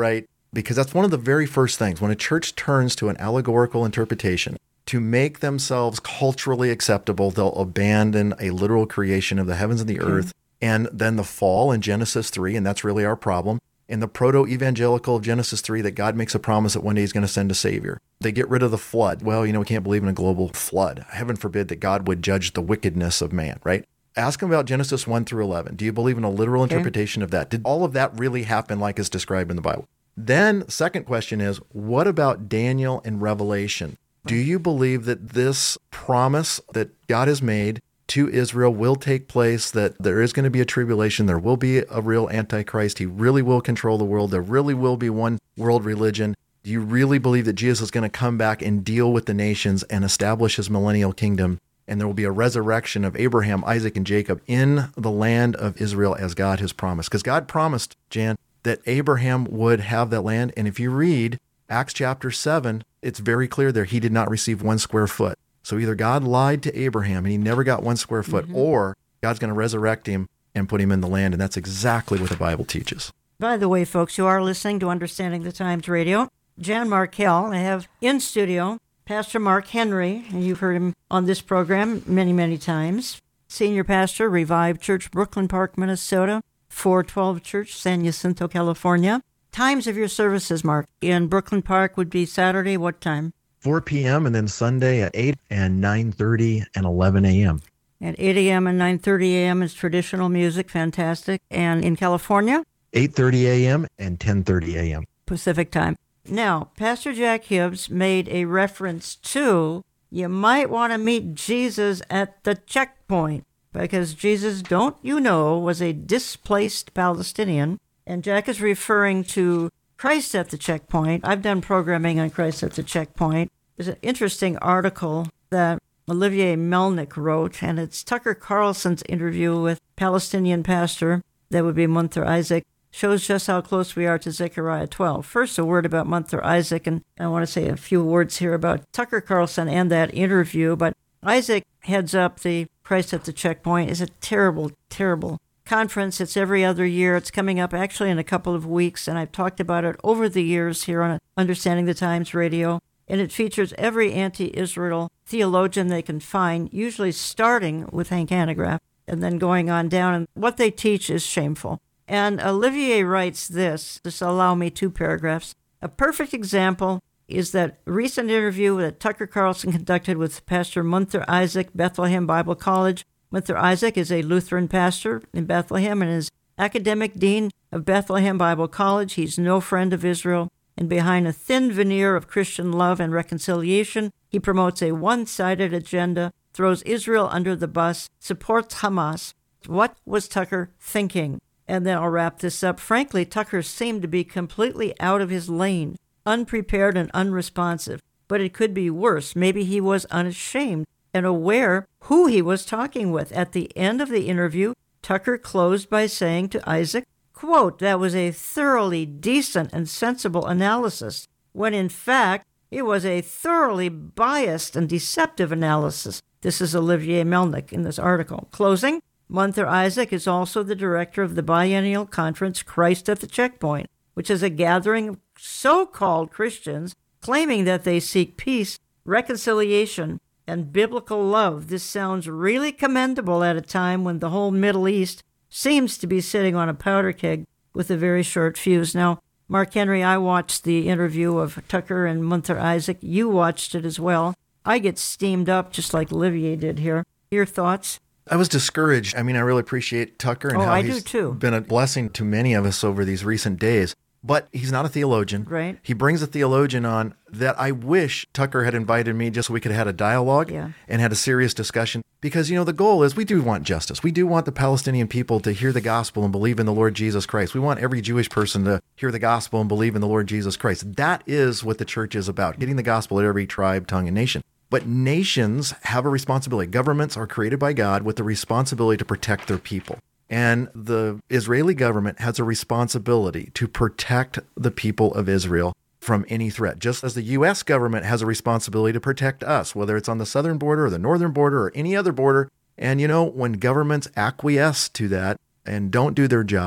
because that's one of the very first things. When a church turns to an allegorical interpretation to make themselves culturally acceptable, they'll abandon a literal creation of the heavens and the Okay. earth, and then the fall in Genesis three, and that's really our problem. In the proto-evangelical of Genesis three, that God makes a promise that one day he's going to send a savior. They get rid of the flood. Well, you know, we can't believe in a global flood. Heaven forbid that God would judge the wickedness of man, right? Ask them about Genesis one through eleven. Do you believe in a literal Okay. interpretation of that? Did all of that really happen like it's described in the Bible? Then, second question is, what about Daniel and Revelation? Do you believe that this promise that God has made to Israel will take place, that there is going to be a tribulation, there will be a real Antichrist, he really will control the world, there really will be one world religion? Do you really believe that Jesus is going to come back and deal with the nations and establish his millennial kingdom? And there will be a resurrection of Abraham, Isaac, and Jacob in the land of Israel as God has promised. Because God promised, Jan, that Abraham would have that land. And if you read Acts chapter seven, it's very clear there. He did not receive one square foot. So either God lied to Abraham and he never got one square foot, mm-hmm. or God's going to resurrect him and put him in the land. And that's exactly what the Bible teaches. By the way, folks, you are listening to Understanding the Times Radio. Jan Markell, I have in studio Pastor Mark Henry, and you've heard him on this program many, many times. Senior pastor, Revive Church, Brooklyn Park, Minnesota, four twelve Church, San Jacinto, California. Times of your services, Mark. In Brooklyn Park would be Saturday, what time? four p.m. and then Sunday at eight and nine thirty and eleven a.m. At eight a.m. and nine thirty a.m. is traditional music, fantastic. And in California? eight thirty a.m. and ten thirty a.m. Pacific time. Now, Pastor Jack Hibbs made a reference to, you might want to meet Jesus at the checkpoint, because Jesus, don't you know, was a displaced Palestinian. And Jack is referring to Christ at the Checkpoint. I've done programming on Christ at the Checkpoint. There's an interesting article that Olivier Melnick wrote, and it's Tucker Carlson's interview with Palestinian pastor, that would be Munther Isaac, shows just how close we are to Zechariah twelve. First, a word about Munther Isaac, and I want to say a few words here about Tucker Carlson and that interview. But Isaac heads up the Christ at the Checkpoint. It's a terrible, terrible conference. It's every other year. It's coming up actually in a couple of weeks, and I've talked about it over the years here on Understanding the Times Radio. And it features every anti-Israel theologian they can find, usually starting with Hank Hanegraaff and then going on down. And what they teach is shameful. And Olivier writes this, just allow me two paragraphs. A perfect example is that recent interview that Tucker Carlson conducted with Pastor Munther Isaac, Bethlehem Bible College. Munther Isaac is a Lutheran pastor in Bethlehem and is academic dean of Bethlehem Bible College. He's no friend of Israel. And behind a thin veneer of Christian love and reconciliation, he promotes a one-sided agenda, throws Israel under the bus, supports Hamas. What was Tucker thinking? And then I'll wrap this up. Frankly, Tucker seemed to be completely out of his lane, unprepared and unresponsive. But it could be worse. Maybe he was unashamed and aware who he was talking with. At the end of the interview, Tucker closed by saying to Isaac, quote, that was a thoroughly decent and sensible analysis, when in fact it was a thoroughly biased and deceptive analysis. This is Olivier Melnick in this article. Closing. Munther Isaac is also the director of the biennial conference Christ at the Checkpoint, which is a gathering of so-called Christians claiming that they seek peace, reconciliation, and biblical love. This sounds really commendable at a time when the whole Middle East seems to be sitting on a powder keg with a very short fuse. Now, Mark Henry, I watched the interview of Tucker and Munther Isaac. You watched it as well. I get steamed up just like Olivier did here. Your thoughts? I was discouraged. I mean, I really appreciate Tucker and oh, how I he's do too. been a blessing to many of us over these recent days. But he's not a theologian. Right. He brings a theologian on that I wish Tucker had invited me just so we could have had a dialogue yeah. and had a serious discussion. Because, you know, the goal is we do want justice. We do want the Palestinian people to hear the gospel and believe in the Lord Jesus Christ. We want every Jewish person to hear the gospel and believe in the Lord Jesus Christ. That is what the church is about, getting the gospel at every tribe, tongue, and nation. But nations have a responsibility. Governments are created by God with the responsibility to protect their people. And the Israeli government has a responsibility to protect the people of Israel from any threat, just as the U S government has a responsibility to protect us, whether it's on the southern border or the northern border or any other border. And, you know, when governments acquiesce to that and don't do their job,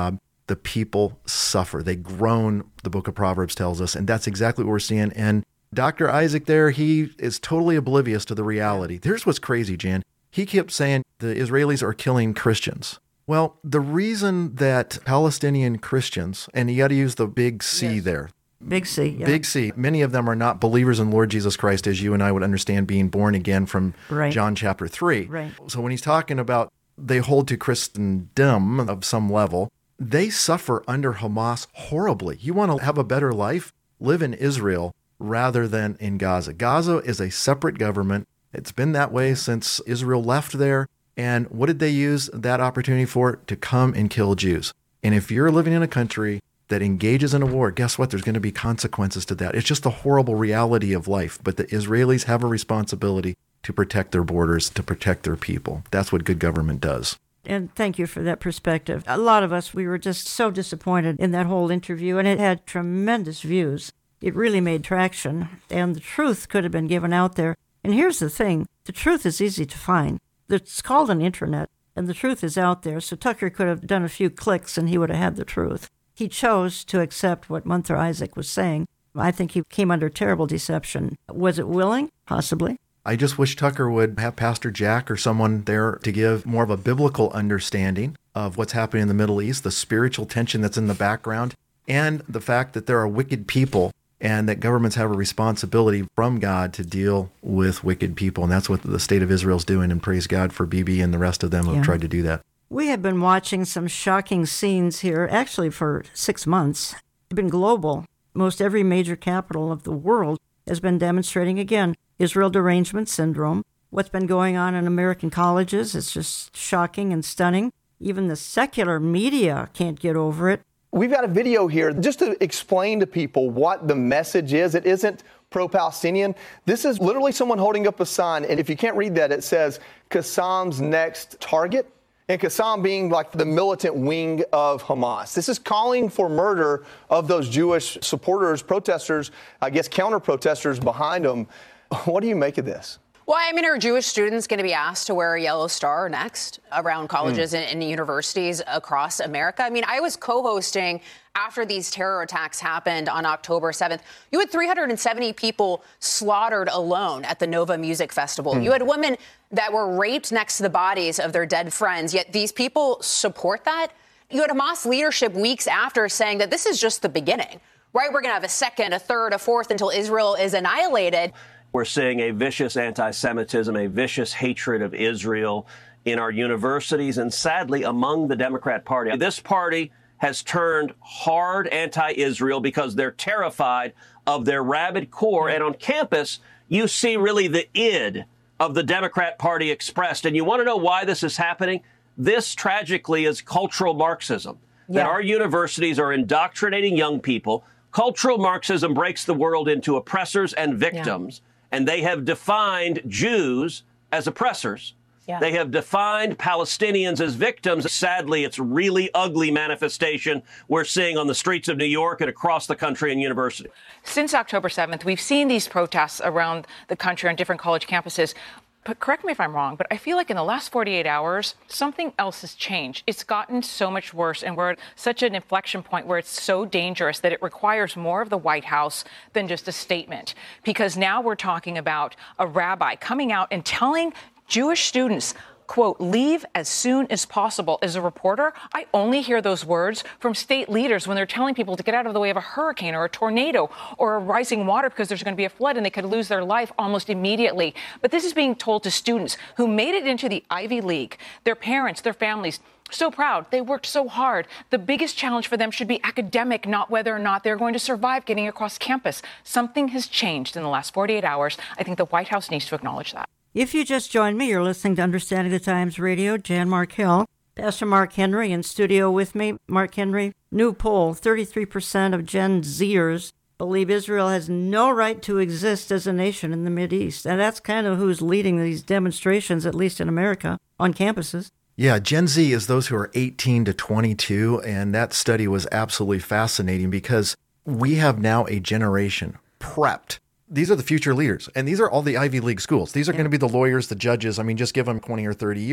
the people suffer. They groan, the book of Proverbs tells us, and that's exactly what we're seeing. And Doctor Isaac there, he is totally oblivious to the reality. Here's what's crazy, Jan. He kept saying the Israelis are killing Christians. Well, the reason that Palestinian Christians, and you got to use the big C yes. there. Big C, yeah. Big C. Many of them are not believers in Lord Jesus Christ, as you and I would understand being born again from right. John chapter three. Right. So when he's talking about they hold to Christendom of some level, they suffer under Hamas horribly. You want to have a better life? Live in Israel rather than in Gaza. Gaza is a separate government. It's been that way since Israel left there. And what did they use that opportunity for? To come and kill Jews. And if you're living in a country that engages in a war, guess what? There's going to be consequences to that. It's just a horrible reality of life. But the Israelis have a responsibility to protect their borders, to protect their people. That's what good government does. And thank you for that perspective. A lot of us, we were just so disappointed in that whole interview, and it had tremendous views. It really made traction, and the truth could have been given out there. And here's the thing, the truth is easy to find. It's called an internet, and the truth is out there. So Tucker could have done a few clicks, and he would have had the truth. He chose to accept what Munther Isaac was saying. I think he came under terrible deception. Was it willing? Possibly. I just wish Tucker would have Pastor Jack or someone there to give more of a biblical understanding of what's happening in the Middle East, the spiritual tension that's in the background, and the fact that there are wicked people and that governments have a responsibility from God to deal with wicked people. And that's what the state of Israel is doing, and praise God for Bibi and the rest of them who yeah. have tried to do that. We have been watching some shocking scenes here, actually for six months. It's been global. Most every major capital of the world has been demonstrating, again, Israel derangement syndrome. What's been going on in American colleges is just shocking and stunning. Even the secular media can't get over it. We've got a video here just to explain to people what the message is. It isn't pro-Palestinian. This is literally someone holding up a sign, and if you can't read that, it says Qassam's next target. And Qassam being like the militant wing of Hamas. This is calling for murder of those Jewish supporters, protesters, I guess counter-protesters behind them. What do you make of this? Well, I mean, are Jewish students going to be asked to wear a yellow star next around colleges mm. and, and universities across America? I mean, I was co-hosting after these terror attacks happened on October seventh. You had three hundred seventy people slaughtered alone at the Nova Music Festival. Mm. You had women that were raped next to the bodies of their dead friends, yet these people support that. You had Hamas leadership weeks after saying that this is just the beginning, right? We're going to have a second, a third, a fourth until Israel is annihilated. We're seeing a vicious anti-Semitism, a vicious hatred of Israel in our universities and sadly among the Democrat Party. This party has turned hard anti-Israel because they're terrified of their rabid core. And on campus, you see really the id of the Democrat Party expressed. And you want to know why this is happening? This tragically is cultural Marxism, yeah. that our universities are indoctrinating young people. Cultural Marxism breaks the world into oppressors and victims. Yeah. And they have defined Jews as oppressors. Yeah. They have defined Palestinians as victims. Sadly, it's a really ugly manifestation we're seeing on the streets of New York and across the country and university. Since October seventh, we've seen these protests around the country on different college campuses. But correct me if I'm wrong, but I feel like in the last forty-eight hours, something else has changed. It's gotten so much worse, and we're at such an inflection point where it's so dangerous that it requires more of the White House than just a statement. Because now we're talking about a rabbi coming out and telling Jewish students, quote, leave as soon as possible. As a reporter, I only hear those words from state leaders when they're telling people to get out of the way of a hurricane or a tornado or a rising water because there's going to be a flood and they could lose their life almost immediately. But this is being told to students who made it into the Ivy League, their parents, their families, so proud. They worked so hard. The biggest challenge for them should be academic, not whether or not they're going to survive getting across campus. Something has changed in the last forty-eight hours. I think the White House needs to acknowledge that. If you just joined me, you're listening to Understanding the Times Radio. Jan Markell, Pastor Mark Henry in studio with me. Mark Henry, new poll, thirty-three percent of Gen Zers believe Israel has no right to exist as a nation in the Mideast. And that's kind of who's leading these demonstrations, at least in America, on campuses. Yeah, Gen Z is those who are eighteen to twenty-two, and that study was absolutely fascinating because we have now a generation prepped. These are the future leaders, and these are all the Ivy League schools. These are yeah. going to be the lawyers, the judges. I mean, just give them twenty or thirty years.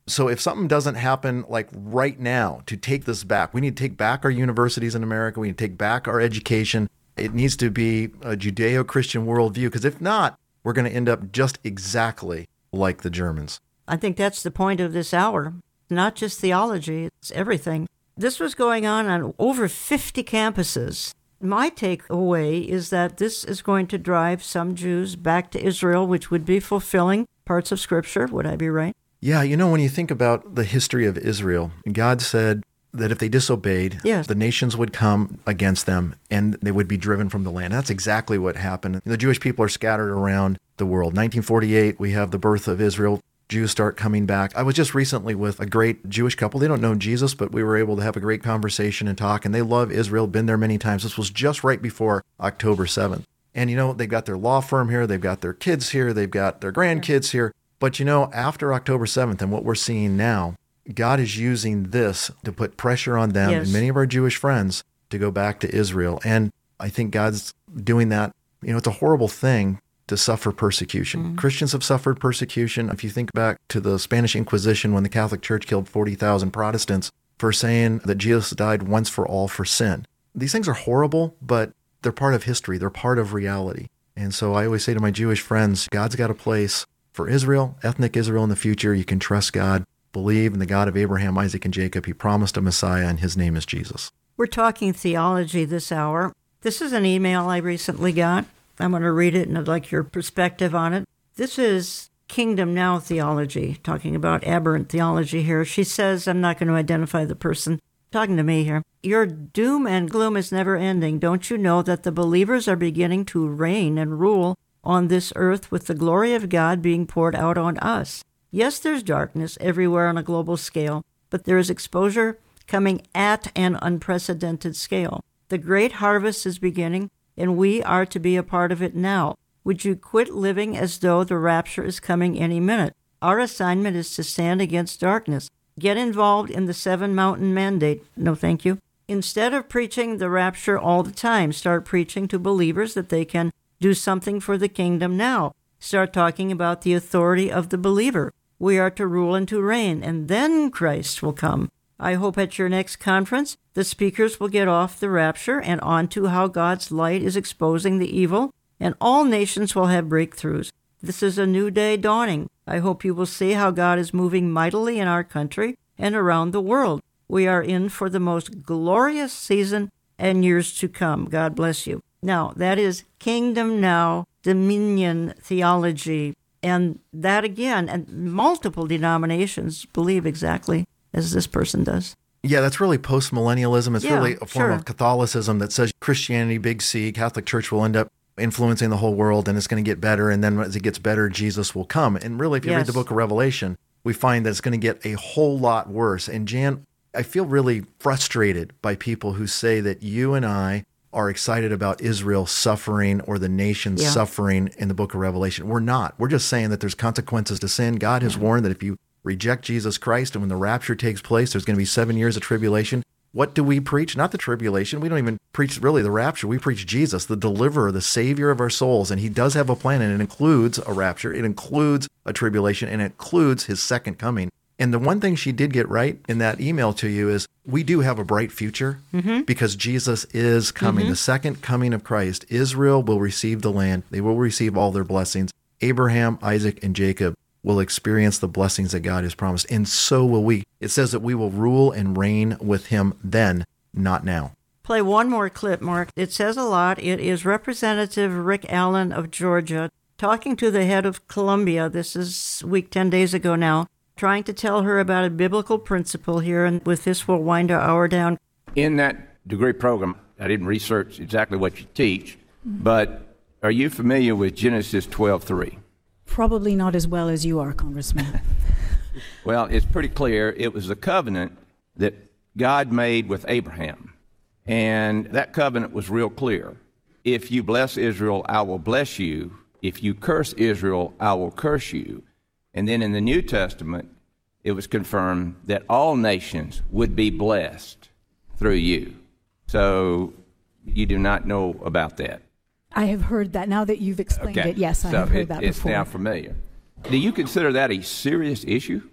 So if something doesn't happen like right now to take this back, we need to take back our universities in America. We need to take back our education. It needs to be a Judeo-Christian worldview, because if not, we're going to end up just exactly like the Germans. I think that's the point of this hour. Not just theology, it's everything. This was going on on over fifty campuses. My takeaway is that this is going to drive some Jews back to Israel, which would be fulfilling parts of Scripture. Would I be right? Yeah, you know, when you think about the history of Israel, God said that if they disobeyed, yes. the nations would come against them and they would be driven from the land. That's exactly what happened. The Jewish people are scattered around the world. nineteen forty-eight, we have the birth of Israel. Jews start coming back. I was just recently with a great Jewish couple. They don't know Jesus, but we were able to have a great conversation and talk, and they love Israel, been there many times. This was just right before October seventh. And, you know, they've got their law firm here, they've got their kids here, they've got their grandkids here. But, you know, after October seventh and what we're seeing now, God is using this to put pressure on them yes. and many of our Jewish friends to go back to Israel. And I think God's doing that. You know, it's a horrible thing to suffer persecution. Mm-hmm. Christians have suffered persecution. If you think back to the Spanish Inquisition, when the Catholic Church killed forty thousand Protestants for saying that Jesus died once for all for sin. These things are horrible, but they're part of history. They're part of reality. And so I always say to my Jewish friends, God's got a place for Israel, ethnic Israel in the future. You can trust God, believe in the God of Abraham, Isaac, and Jacob. He promised a Messiah, and his name is Jesus. We're talking theology this hour. This is an email I recently got. I'm going to read it, and I'd like your perspective on it. This is Kingdom Now theology, talking about aberrant theology here. She says, I'm not going to identify the person talking to me here. Your doom and gloom is never ending. Don't you know that the believers are beginning to reign and rule on this earth with the glory of God being poured out on us? Yes, there's darkness everywhere on a global scale, but there is exposure coming at an unprecedented scale. The great harvest is beginning, and we are to be a part of it now. Would you quit living as though the rapture is coming any minute? Our assignment is to stand against darkness. Get involved in the seven mountain mandate. No, thank you. Instead of preaching the rapture all the time, start preaching to believers that they can do something for the kingdom now. Start talking about the authority of the believer. We are to rule and to reign, and then Christ will come. I hope at your next conference, the speakers will get off the rapture and onto how God's light is exposing the evil, and all nations will have breakthroughs. This is a new day dawning. I hope you will see how God is moving mightily in our country and around the world. We are in for the most glorious season and years to come. God bless you. Now, that is Kingdom Now, Dominion Theology. And that again, and multiple denominations believe exactly as this person does. Yeah, that's really post-millennialism. It's yeah, really a form sure. of Catholicism that says Christianity, big C, Catholic Church will end up influencing the whole world and it's going to get better. And then as it gets better, Jesus will come. And really, if you yes. read the book of Revelation, we find that it's going to get a whole lot worse. And Jan, I feel really frustrated by people who say that you and I are excited about Israel suffering or the nation yeah. suffering in the book of Revelation. We're not. We're just saying that there's consequences to sin. God has warned that if you reject Jesus Christ and when the rapture takes place, there's going to be seven years of tribulation. What do we preach? Not the tribulation. We don't even preach really the rapture. We preach Jesus, the deliverer, the savior of our souls. And he does have a plan, and it includes a rapture. It includes a tribulation, and it includes his second coming. And the one thing she did get right in that email to you is we do have a bright future mm-hmm. because Jesus is coming. Mm-hmm. The second coming of Christ. Israel will receive the land. They will receive all their blessings. Abraham, Isaac, and Jacob will experience the blessings that God has promised, and so will we. It says that we will rule and reign with him then, not now. Play one more clip, Mark. It says a lot. It is Representative Rick Allen of Georgia talking to the head of Columbia. This is a week, ten days ago now, trying to tell her about a biblical principle here, and with this we'll wind our hour down. In that degree program, I didn't research exactly what you teach, but are you familiar with Genesis twelve three? Probably not as well as you are, Congressman. Well, it's pretty clear. It was a covenant that God made with Abraham. And that covenant was real clear. If you bless Israel, I will bless you. If you curse Israel, I will curse you. And then in the New Testament, it was confirmed that all nations would be blessed through you. So you do not know about that. I have heard that. Now that you've explained okay. it, yes, I so have heard it, that it's before. It's now familiar. Do you consider that a serious issue?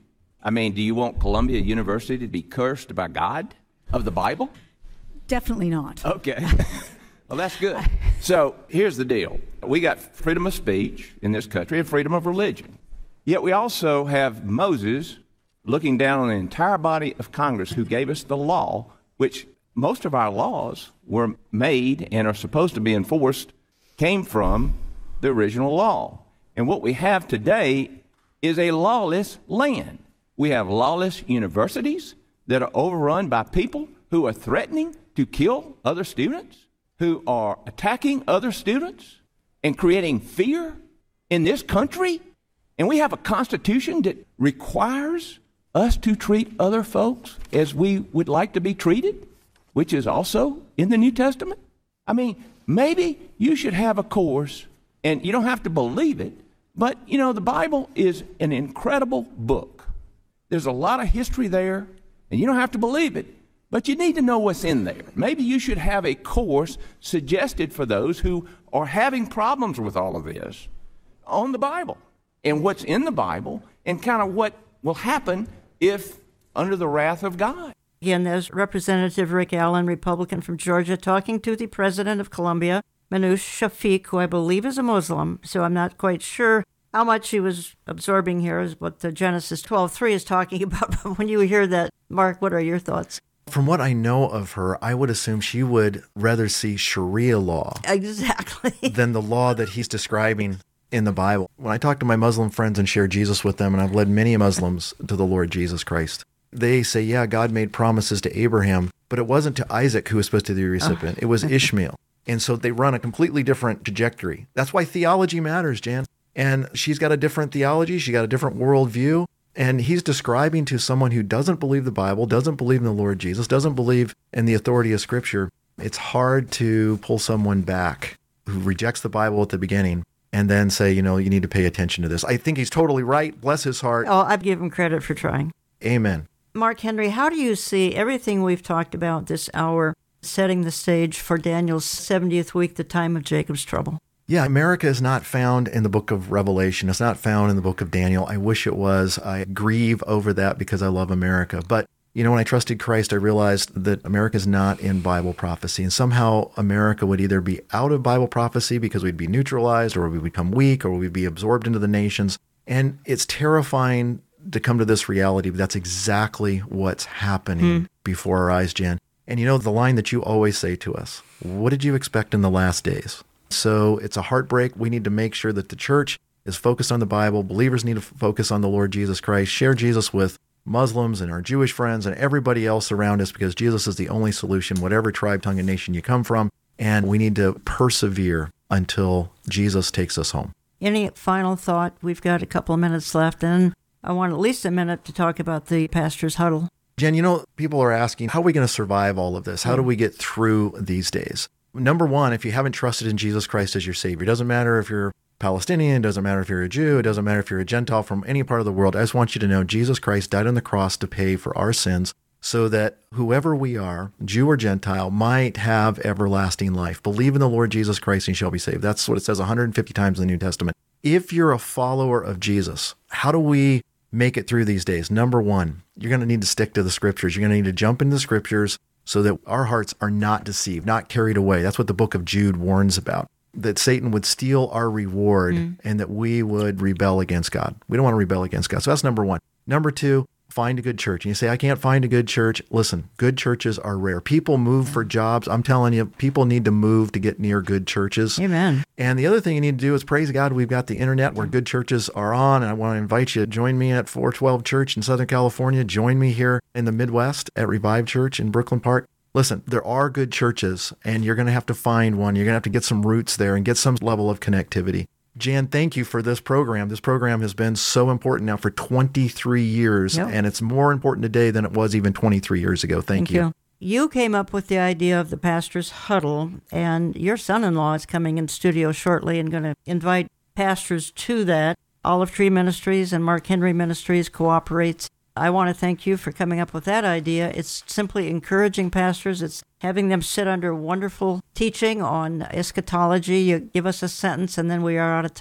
I mean, do you want Columbia University to be cursed by God of the Bible? Definitely not. Okay. Well, that's good. So here's the deal. We got freedom of speech in this country and freedom of religion. Yet we also have Moses looking down on the entire body of Congress who gave us the law, which most of our laws were made and are supposed to be enforced, came from the original law. And what we have today is a lawless land. We have lawless universities that are overrun by people who are threatening to kill other students, who are attacking other students and creating fear in this country. And we have a constitution that requires us to treat other folks as we would like to be treated, which is also in the New Testament. I mean, maybe you should have a course, and you don't have to believe it, but, you know, the Bible is an incredible book. There's a lot of history there, and you don't have to believe it, but you need to know what's in there. Maybe you should have a course suggested for those who are having problems with all of this on the Bible and what's in the Bible and kind of what will happen if under the wrath of God. Again, there's Representative Rick Allen, Republican from Georgia, talking to the president of Colombia, Manouche Shafik, who I believe is a Muslim, so I'm not quite sure how much he was absorbing here is what the Genesis twelve three is talking about. But when you hear that, Mark, what are your thoughts? From what I know of her, I would assume she would rather see Sharia law exactly than the law that he's describing in the Bible. When I talk to my Muslim friends and share Jesus with them, and I've led many Muslims to the Lord Jesus Christ, they say, yeah, God made promises to Abraham, but it wasn't to Isaac who was supposed to be the recipient. It was Ishmael. And so they run a completely different trajectory. That's why theology matters, Jan. And she's got a different theology. She got a different worldview. And he's describing to someone who doesn't believe the Bible, doesn't believe in the Lord Jesus, doesn't believe in the authority of Scripture. It's hard to pull someone back who rejects the Bible at the beginning and then say, you know, you need to pay attention to this. I think he's totally right. Bless his heart. Oh, I'd give him credit for trying. Amen. Mark Henry, how do you see everything we've talked about this hour setting the stage for Daniel's seventieth week, the time of Jacob's trouble? Yeah, America is not found in the book of Revelation. It's not found in the book of Daniel. I wish it was. I grieve over that because I love America. But, you know, when I trusted Christ, I realized that America is not in Bible prophecy. And somehow America would either be out of Bible prophecy because we'd be neutralized, or we'd become weak, or we'd be absorbed into the nations. And it's terrifying to come to this reality, but that's exactly what's happening hmm. before our eyes, Jan. And you know, the line that you always say to us, what did you expect in the last days? So it's a heartbreak. We need to make sure that the church is focused on the Bible. Believers need to focus on the Lord Jesus Christ. Share Jesus with Muslims and our Jewish friends and everybody else around us, because Jesus is the only solution, whatever tribe, tongue, and nation you come from. And we need to persevere until Jesus takes us home. Any final thought? We've got a couple of minutes left, and I want at least a minute to talk about the pastor's huddle. Jen, you know, people are asking, how are we going to survive all of this? How do we get through these days? Number one, if you haven't trusted in Jesus Christ as your Savior, it doesn't matter if you're Palestinian, it doesn't matter if you're a Jew, it doesn't matter if you're a Gentile from any part of the world. I just want you to know Jesus Christ died on the cross to pay for our sins so that whoever we are, Jew or Gentile, might have everlasting life. Believe in the Lord Jesus Christ and you shall be saved. That's what it says one hundred fifty times in the New Testament. If you're a follower of Jesus, how do we make it through these days? Number one, you're going to need to stick to the Scriptures. You're going to need to jump into the Scriptures so that our hearts are not deceived, not carried away. That's what the book of Jude warns about, that Satan would steal our reward mm. and that we would rebel against God. We don't want to rebel against God. So that's number one. Number two, find a good church. And you say, I can't find a good church. Listen, good churches are rare. People move for jobs. I'm telling you, people need to move to get near good churches. Amen. And the other thing you need to do is praise God. We've got the internet where good churches are on. And I want to invite you to join me at four twelve Church in Southern California. Join me here in the Midwest at Revive Church in Brooklyn Park. Listen, there are good churches, and you're going to have to find one. You're going to have to get some roots there and get some level of connectivity. Jan, thank you for this program. This program has been so important now for twenty-three years, yep. and it's more important today than it was even twenty-three years ago. Thank, thank you. you. You came up with the idea of the pastor's huddle, and your son-in-law is coming in studio shortly and going to invite pastors to that. Olive Tree Ministries and Mark Henry Ministries cooperates. I want to thank you for coming up with that idea. It's simply encouraging pastors. It's having them sit under wonderful teaching on eschatology. You give us a sentence, and then we are out of time.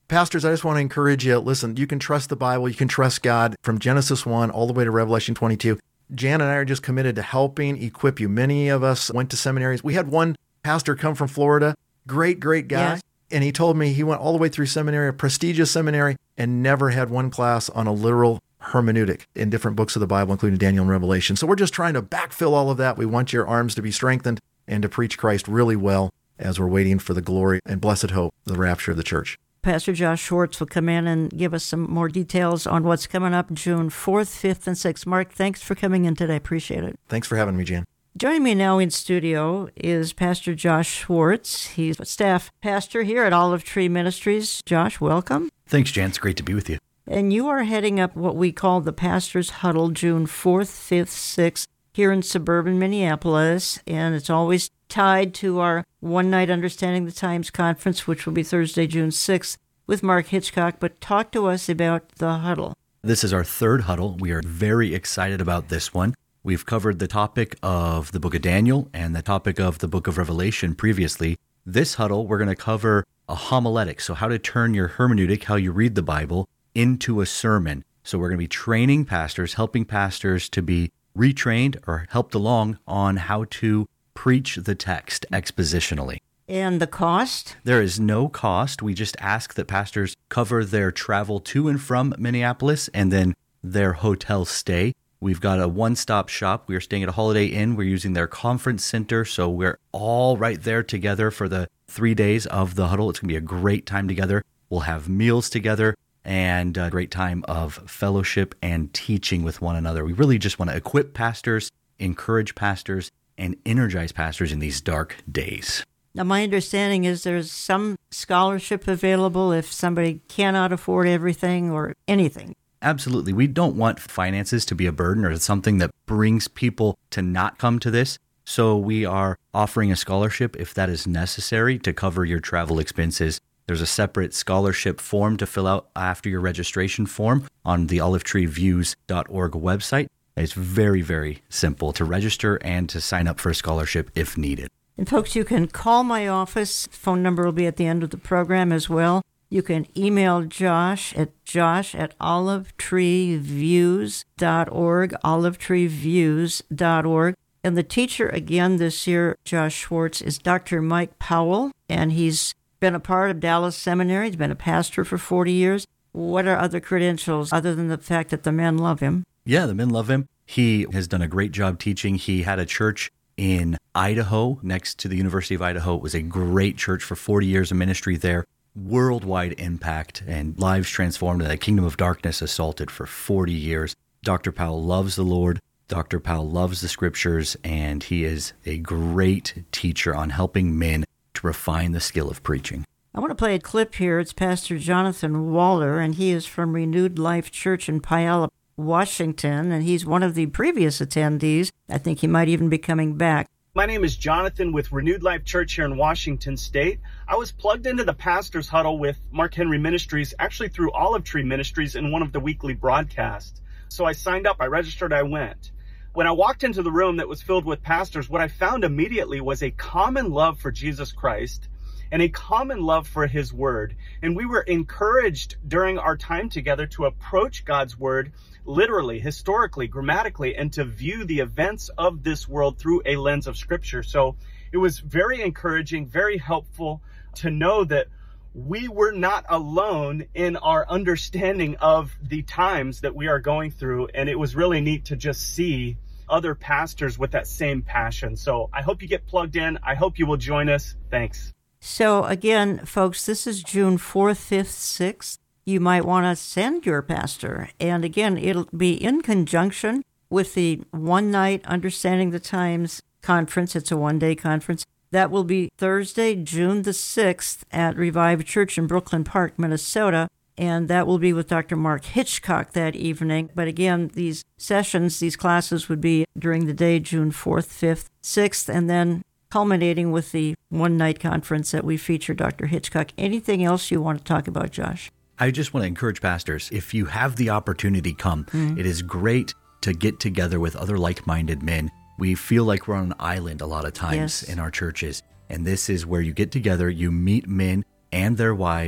Pastors, I just want to encourage you. Listen, you can trust the Bible. You can trust God from Genesis one all the way to Revelation twenty-two. Jan and I are just committed to helping equip you. Many of us went to seminaries. We had one pastor come from Florida, great, great guy. Yes. And he told me he went all the way through seminary, a prestigious seminary, and never had one class on a literal hermeneutic in different books of the Bible, including Daniel and Revelation. So we're just trying to backfill all of that. We want your arms to be strengthened and to preach Christ really well as we're waiting for the glory and blessed hope, the rapture of the church. Pastor Josh Schwartz will come in and give us some more details on what's coming up June fourth, fifth, and sixth. Mark, thanks for coming in today. Appreciate it. Thanks for having me, Jan. Joining me now in studio is Pastor Josh Schwartz. He's a staff pastor here at Olive Tree Ministries. Josh, welcome. Thanks, Jan. It's great to be with you. And you are heading up what we call the Pastor's Huddle June fourth, fifth, sixth here in suburban Minneapolis. And it's always tied to our one-night Understanding the Times conference, which will be Thursday, June sixth, with Mark Hitchcock. But talk to us about the huddle. This is our third huddle. We are very excited about this one. We've covered the topic of the book of Daniel and the topic of the book of Revelation previously. This huddle, we're going to cover a homiletic, so how to turn your hermeneutic, how you read the Bible, into a sermon. So we're going to be training pastors, helping pastors to be retrained or helped along on how to preach the text expositionally. And the cost? There is no cost. We just ask that pastors cover their travel to and from Minneapolis and then their hotel stay. We've got a one-stop shop. We are staying at a Holiday Inn. We're using their conference center, so we're all right there together for the three days of the huddle. It's going to be a great time together. We'll have meals together and a great time of fellowship and teaching with one another. We really just want to equip pastors, encourage pastors, and energize pastors in these dark days. Now, my understanding is there's some scholarship available if somebody cannot afford everything or anything. Absolutely. We don't want finances to be a burden or something that brings people to not come to this. So we are offering a scholarship if that is necessary to cover your travel expenses. There's a separate scholarship form to fill out after your registration form on the olive tree views dot org website. It's very, very simple to register and to sign up for a scholarship if needed. And folks, you can call my office. Phone number will be at the end of the program as well. You can email Josh at josh at olive tree views dot org, olive tree views dot org. And the teacher again this year, Josh Schwartz, is Doctor Mike Powell, and he's been a part of Dallas Seminary. He's been a pastor for forty years. What are other credentials other than the fact that the men love him? Yeah, the men love him. He has done a great job teaching. He had a church in Idaho next to the University of Idaho. It was a great church for forty years of ministry there. Worldwide impact and lives transformed and the kingdom of darkness assaulted for forty years. Doctor Powell loves the Lord. Doctor Powell loves the scriptures, and he is a great teacher on helping men to refine the skill of preaching. I want to play a clip here. It's Pastor Jonathan Waller, and he is from Renewed Life Church in Puyallup, Washington, and he's one of the previous attendees. I think he might even be coming back. My name is Jonathan with Renewed Life Church here in Washington State. I was plugged into the Pastor's Huddle with Mark Henry Ministries, actually through Olive Tree Ministries in one of the weekly broadcasts. So I signed up, I registered, I went. When I walked into the room that was filled with pastors, what I found immediately was a common love for Jesus Christ and a common love for his word. And we were encouraged during our time together to approach God's word literally, historically, grammatically, and to view the events of this world through a lens of scripture. So it was very encouraging, very helpful to know that we were not alone in our understanding of the times that we are going through. And it was really neat to just see other pastors with that same passion. So I hope you get plugged in. I hope you will join us. Thanks. So again, folks, this is June fourth, fifth, sixth. You might want to send your pastor. And again, it'll be in conjunction with the one-night Understanding the Times conference. It's a one-day conference. That will be Thursday, June the sixth at Revive Church in Brooklyn Park, Minnesota. And that will be with Doctor Mark Hitchcock that evening. But again, these sessions, these classes would be during the day, June fourth, fifth, sixth, and then culminating with the one-night conference that we feature Doctor Hitchcock. Anything else you want to talk about, Josh? I just want to encourage pastors, if you have the opportunity, come. Mm-hmm. It is great to get together with other like-minded men. We feel like we're on an island a lot of times yes. in our churches. And this is where you get together, you meet men and their wives,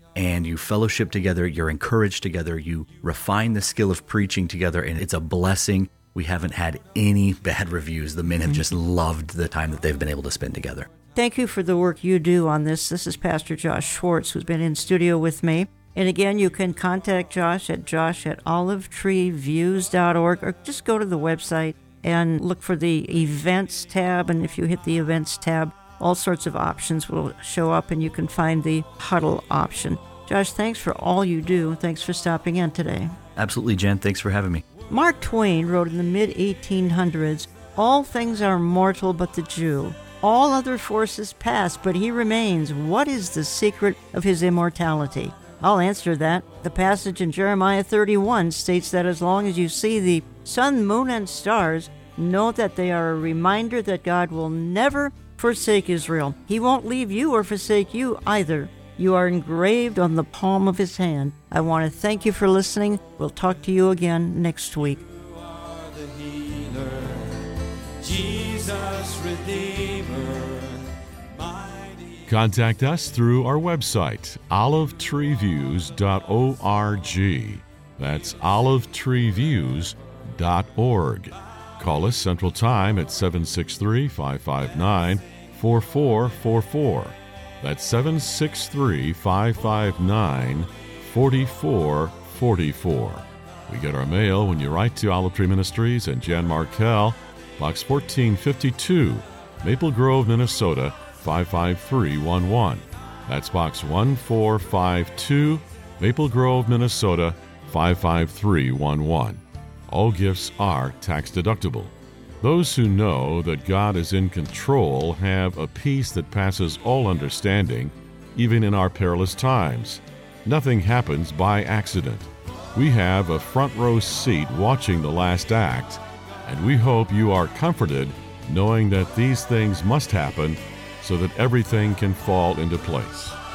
and you fellowship together, you're encouraged together, you refine the skill of preaching together, and it's a blessing. We haven't had any bad reviews. The men have just loved the time that they've been able to spend together. Thank you for the work you do on this. This is Pastor Josh Schwartz, who's been in studio with me. And again, you can contact Josh at josh at olive tree views dot org, or just go to the website and look for the events tab. And if you hit the events tab, all sorts of options will show up, and you can find the huddle option. Josh, thanks for all you do. Thanks for stopping in today. Absolutely, Jen. Thanks for having me. Mark Twain wrote in the mid eighteen hundreds, "All things are mortal but the Jew. All other forces pass, but he remains. What is the secret of his immortality?" I'll answer that. The passage in Jeremiah thirty-one states that as long as you see the sun, moon, and stars, know that they are a reminder that God will never forsake Israel. He won't leave you or forsake you either. You are engraved on the palm of his hand. I want to thank you for listening. We'll talk to you again next week. You are the healer, Jesus Redeemer. Contact us through our website, olive tree views dot org. That's olive tree views dot org. Call us Central Time at seven six three, five five nine, four four four four. That's seven six three, five five nine, four four four four. We get our mail when you write to Olive Tree Ministries and Jan Markell, Box fourteen fifty-two, Maple Grove, Minnesota, five five three one one. That's Box one four five two, Maple Grove, Minnesota, five five three one one. All gifts are tax deductible. Those who know that God is in control have a peace that passes all understanding, even in our perilous times. Nothing happens by accident. We have a front row seat watching the last act, and we hope you are comforted knowing that these things must happen so that everything can fall into place.